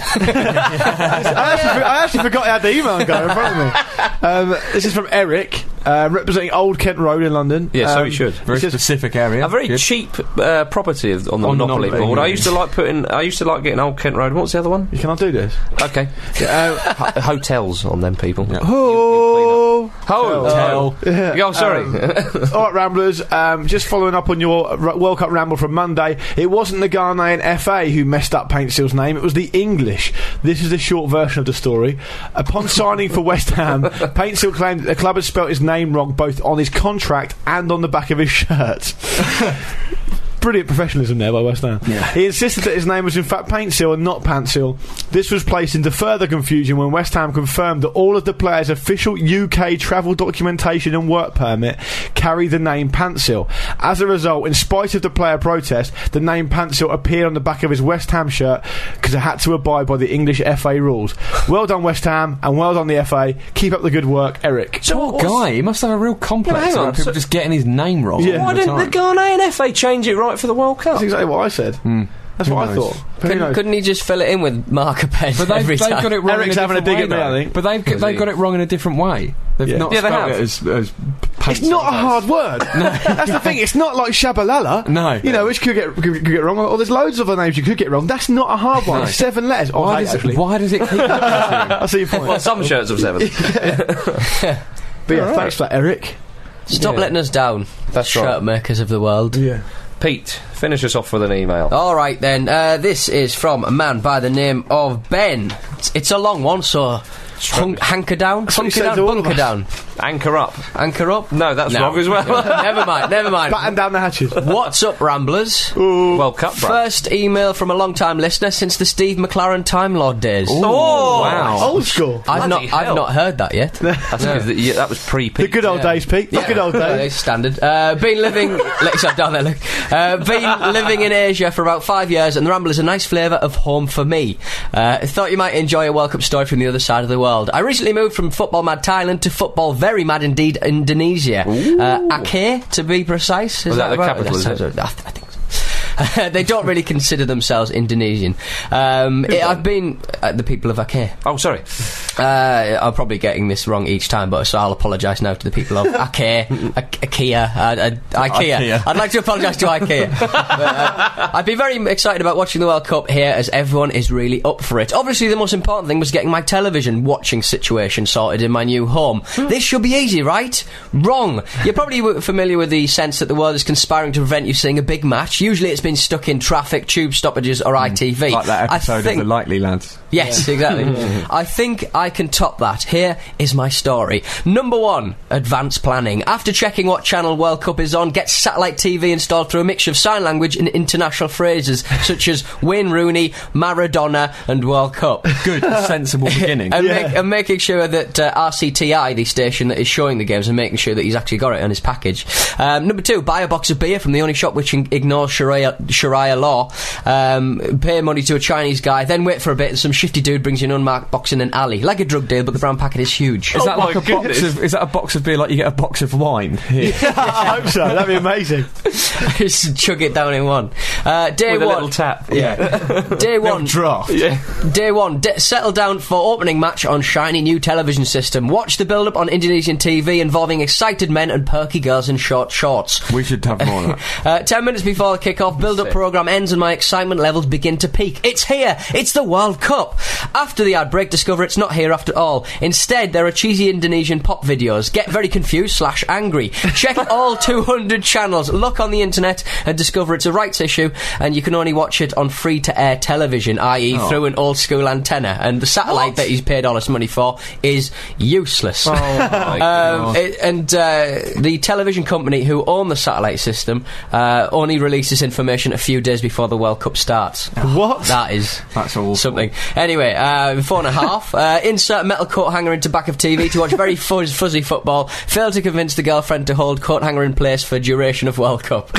I, actually, I actually forgot I had the email going in front of me. Um, this is from Eric, uh, representing Old Kent Road in London. Yeah, so um, he should. Very it says- specific area. A very Good. cheap uh, property of- on the On the Monopoly Monopoly, board. I yeah. used to like putting. I used to like getting Old Kent Road. What's the other one? Can I do this? Okay, Uh, H- hotels on them people. Yeah. oh, Hotel. Yeah. Oh, sorry. All right, Ramblers, um, just following up on your R- World Cup ramble from Monday, it wasn't the Ghanaian F A who messed up Paintseal's name, it was the English. This is a short version of the story. Upon signing for West Ham, Paintseal claimed that the club had spelt his name wrong both on his contract and on the back of his shirt. Brilliant professionalism there by West Ham. Yeah. He insisted that his name was in fact Paintseal and not Pantseal. This was placed into further confusion when West Ham confirmed that all of the players' official U K travel documentation and work permit carry the name Pantseal. As a result, in spite of the player protest, the name Pantseal appeared on the back of his West Ham shirt because it had to abide by the English F A rules. Well done, West Ham, and well done the F A. Keep up the good work, Eric. So Poor what's- guy, he must have a real complex Yeah, hang about on, people so- just getting his name wrong. Yeah. all Why the didn't the time. Ghanaian F A change it right for the World Cup? That's exactly what I said. That's Who what I knows? thought. But who couldn't, knows? couldn't he just fill it in with marker pen But they've, every they've time? got it wrong Eric's in a having a different dig way, at me, I though. think. But they've, Is they've he? got it wrong in a different way. They've Yeah. not Yeah, they spelled have. it as, as It's not a hard word. That's the thing. It's not like Shabalala. No. You know, which could get could, could get wrong. Or there's loads of other names you could get wrong. That's not a hard one. No. It's seven letters. Oh, Why eight, does, actually. it, why does it keep I see your point. Well, some shirts of seven. But yeah, thanks for that, Eric. Stop Yeah. letting us down, That's shirt right. makers of the world. Yeah. Pete, finish us off with an email. All right then. Uh, this is from a man by the name of Ben. It's, it's a long one, so hunk, hanker down, what he hunker said down, to all of bunker us. down, Anchor up. anchor up. No, that's No. wrong as well. never mind, never mind. Batten down the hatches. What's up, Ramblers? World Cup, bro. First email from a long-time listener since the Steve McLaren Time Lord days. Oh, wow. Old school. I've bloody not, I've hell. not heard that yet. That's because the, yeah, that was pre-Pete. The good old Yeah. days, Pete. The good old Uh, days. it's standard. Uh, been living, let's have down there. Look, uh, been living in Asia for about five years, and the Ramble is a nice flavour of home for me. Uh, thought you might enjoy a World Cup story from the other side of the world. I recently moved from football mad Thailand to football very mad indeed Indonesia. Uh, Aceh, to be precise. Is Was that the right? capital, is sounds- it? I, th- I think so. They don't really consider themselves Indonesian. Um, it, I've been uh, the people of Aceh. Oh, sorry. Uh, I'm probably getting this wrong each time, but so I'll apologise now to the people of Aceh, I- IKEA, uh, uh, IKEA. IKEA. I'd like to apologise to IKEA. But, uh, I'd be very excited about watching the World Cup here, as everyone is really up for it. Obviously, the most important thing was getting my television watching situation sorted in my new home. This should be easy, right? Wrong. You're probably w- familiar with the sense that the world is conspiring to prevent you seeing a big match. Usually, it's been stuck in traffic, tube stoppages, or I T V. Like that I episode think- of The Likely Lads. Yes, exactly. I think I can top that. Here is my story. Number one, advanced planning. After checking what channel World Cup is on, get satellite T V installed through a mixture of sign language and international phrases such as Wayne Rooney, Maradona, and World Cup. Good, sensible beginning. And, Yeah. make, and making sure that uh, R C T I, the station that is showing the games, and making sure that he's actually got it on his package. Um, number two, buy a box of beer from the only shop which in- ignores Sharia, Sharia law. Um, pay money to a Chinese guy, then wait for a bit, and some shifty dude brings you an unmarked box in an alley. Like a drug deal, but the brown packet is huge. Is Oh that my like a goodness. box of? Is that a box of beer like you get a box of wine? Here. I hope so. That'd be amazing. Just chug it down in one. Uh, day With a one. little tap. Yeah. Day one. Draft. Day one. D- settle down for opening match on shiny new television system. Watch the build-up on Indonesian T V involving excited men and perky girls in short shorts. We should have more of that. Uh, ten minutes before the kick-off, build-up programme ends and my excitement levels begin to peak. It's here! It's the World Cup! After the ad break, discover it's not here after all. Instead, there are cheesy Indonesian pop videos. Get very confused slash angry. Check all two hundred channels. Look on the internet and discover it's a rights issue, and you can only watch it on free-to-air television, that is oh. through an old-school antenna. And the satellite what? that he's paid all this money for is useless. Oh, my um, it, and uh, the television company who own the satellite system uh, only releases information a few days before the World Cup starts. What? That is That's awful. something. Anyway, uh, four and a half. uh, insert metal coat hanger into back of T V to watch very fuzz, fuzzy football. Fail to convince the girlfriend to hold coat hanger in place for duration of World Cup.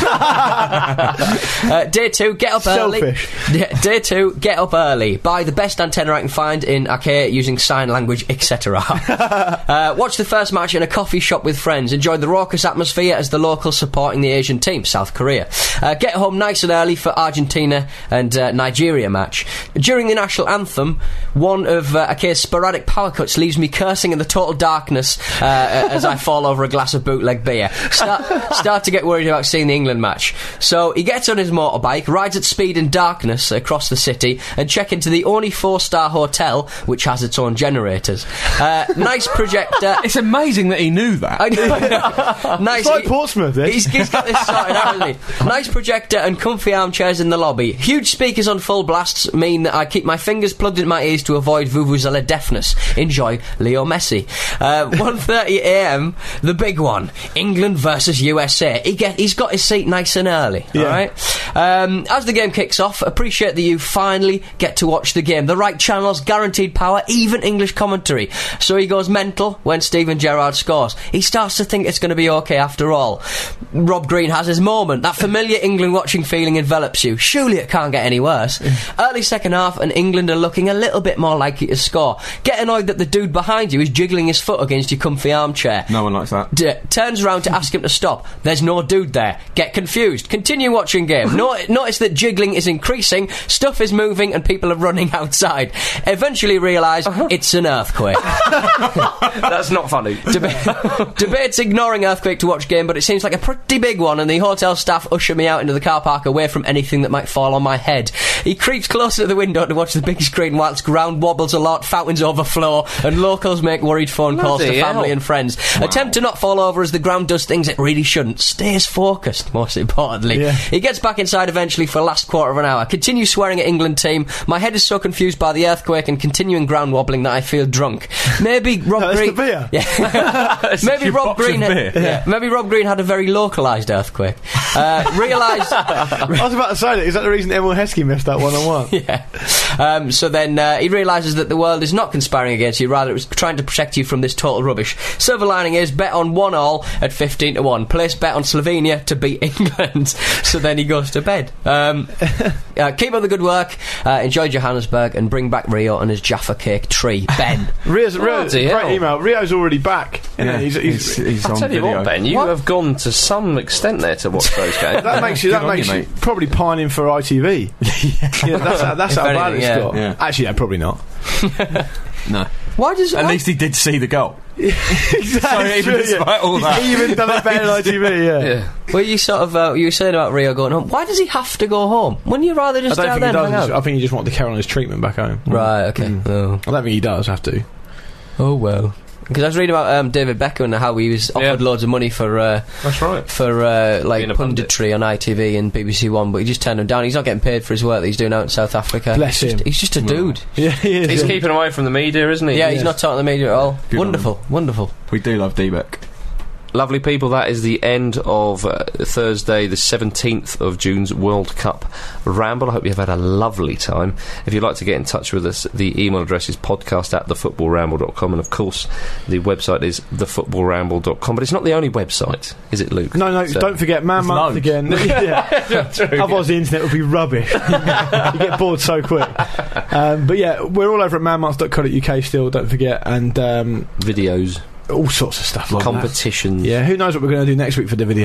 uh, day two, get up Selfish. early. D- day two, get up early. Buy the best antenna I can find in Ikea using sign language, et cetera. uh, watch the first match in a coffee shop with friends. Enjoy the raucous atmosphere as the locals supporting the Asian team, South Korea. Uh, get home nice and early for Argentina and uh, Nigeria match. During the national anthem, one of uh, Ikea's sporadic power cuts leaves me cursing in the total darkness uh, as I fall over a glass of bootleg beer. Start, start to get worried about seeing the England match. So he gets on his motorbike, rides at speed in darkness across the city, and check into the only four-star hotel which has its own generators. Uh, nice projector. It's amazing that he knew that. I know. Nice. It's like he- Portsmouth, this. He's, he's got this sorted out, hasn't he? Nice projector and comfy armchairs in the lobby. Huge speakers on full blasts mean that I keep my fingers plugged in my ears to avoid vuvuzela deafness. Enjoy Leo Messi. Uh, one thirty a m, the big one. England versus U S A. He get, he's got his seat nice and early, Yeah. alright? Um, as the game kicks off, appreciate that you finally get to watch the game. The right channels, guaranteed power, even English commentary. So he goes mental when Steven Gerrard scores. He starts to think it's going to be okay after all. Rob Green has his moment. That familiar England watching feeling envelops you. Surely it can't get any worse. Early second half and England are looking a little bit more likely to score. Get annoyed that the dude behind you is jiggling his foot against your comfy armchair. No one likes that. D- turns around to ask him to stop. There's no dude there. Get confused. Continue watching game. No- notice that jiggling is increasing, stuff is moving and people are running outside. Eventually realise uh-huh. it's an earthquake. That's not funny. Deba- debates ignoring earthquake to watch game, but it seems like a pretty big one, and the hotel staff usher me out into the car park away from anything that might fall on my head. He creeps closer to the window to watch the big screen whilst ground wobbles a lot, fountains overflow, and locals make worried phone calls Bloody to family hell. and friends. Wow. Attempt to not fall over as the ground does things it really shouldn't. Stays focused, most importantly. Yeah. He gets back inside eventually for the last quarter of an hour. Continues swearing at England team. My head is so confused by the earthquake and continuing ground wobbling that I feel drunk. Maybe Rob No, that's Green... the beer. Yeah. maybe your Rob box of Green... beer. Had, yeah. Maybe Rob Green had a very localised earthquake. Uh, realised... I was about to say that. Is that the reason Emil Heskey missed that one-on-one? Yeah. Um, so then uh, he realises that the world is not conspiring against you, rather it was trying to protect you from this total rubbish. Silver lining is bet on one all at fifteen to one. Place bet on Slovenia to beat England. So then he goes to bed. Um, uh, keep up the good work. Uh, enjoy Johannesburg and bring back Rio and his Jaffa cake tree. Ben. Rio's, Rio's Bloody great hell. email. Rio's already back. isn't Yeah, he? He's, he's, he's, he's I'll on tell you video. what, Ben, you What? have gone to some extent there to watch those games. that makes you. Good That on makes you, you, mate. probably pining for I T V. yeah, that's how, that's If how bad anything, it's yeah. got. Yeah. Actually, no, probably not. No. Why does... At why- least he did see the goal. exactly. So even despite all that. He's even done it better than I T V. Yeah. Yeah. Well, you sort of... Uh, you were saying about Rio going home. Why does he have to go home? Wouldn't you rather I just don't stay out think there he and hang does. out? I think he just wants to carry on his treatment back home. Right, okay. Mm. Oh. I don't think he does have to. Oh, well. Because I was reading about um, David Beckham and how he was offered Yeah. loads of money for uh, That's right. for uh, like Being a pundit. punditry on I T V and B B C One, but he just turned him down. He's not getting paid for his work that he's doing out in South Africa. Bless he's him. Just, he's just a dude. Yeah, he is. He's yeah. keeping away from the media, isn't he? Yeah, he's not talking to the media at all. Good on Wonderful, wonderful. We do love D-Beck. Lovely people, that is the end of uh, Thursday the seventeenth of June's World Cup Ramble. I hope you've had a lovely time. If you'd like to get in touch with us, the email address is podcast at the football ramble dot com, and of course the website is the football ramble dot com. But it's not the only website, is it, Luke? No, no, So- don't forget Man There's Month loads. again. yeah. Otherwise the internet would be rubbish. You get bored so quick. Um, but yeah, we're all over at man month dot co dot U K still, don't forget, and um, Videos, all sorts of stuff like competitions. that. Yeah, who knows what we're going to do next week for the video?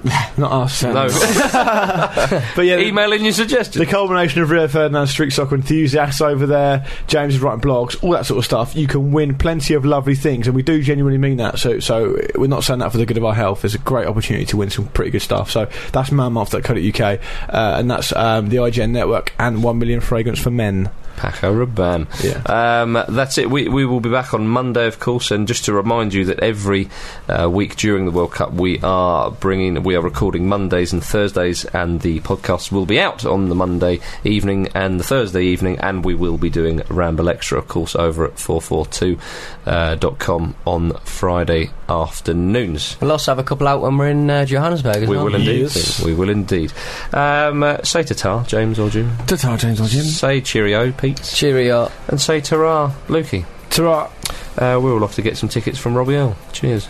Not us. No. But yeah, Email in your suggestions. the culmination of Rio Ferdinand street soccer enthusiasts over there. James is writing blogs, all that sort of stuff. You can win plenty of lovely things, and we do genuinely mean that. So, so we're not saying that for the good of our health. There's a great opportunity to win some pretty good stuff. So that's man month dot co dot uk, uh, and that's um, the I G N Network and One Million Fragrance for Men. Paco Rabanne. Yeah. Um, that's it. We we will be back on Monday, of course. And just to remind you that every uh, week during the World Cup, we are bringing, we are recording Mondays and Thursdays, and the podcast will be out on the Monday evening and the Thursday evening, and we will be doing Ramble Extra, of course, over at four forty-two dot com on Friday afternoons. We'll also have a couple out when we're in uh, Johannesburg as We well. will indeed. Yes. We will indeed. Um, uh, say ta-ta, James or Jim. Ta-ta, James or Jim. Say cheerio, Pete. Cheerio. And say ta-ra, Lukey. Ta-ra. Uh, we're all off to get some tickets from Robbie Earl. Cheers.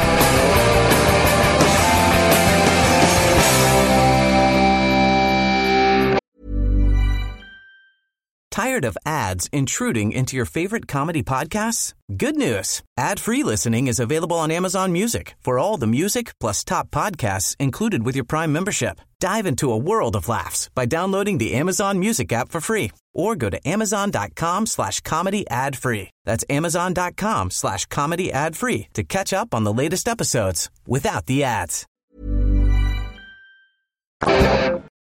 Tired of ads intruding into your favorite comedy podcasts? Good news. Ad-free listening is available on Amazon Music for all the music plus top podcasts included with your Prime membership. Dive into a world of laughs by downloading the Amazon Music app for free or go to amazon.com slash comedy ad free. That's amazon.com slash comedy ad free to catch up on the latest episodes without the ads.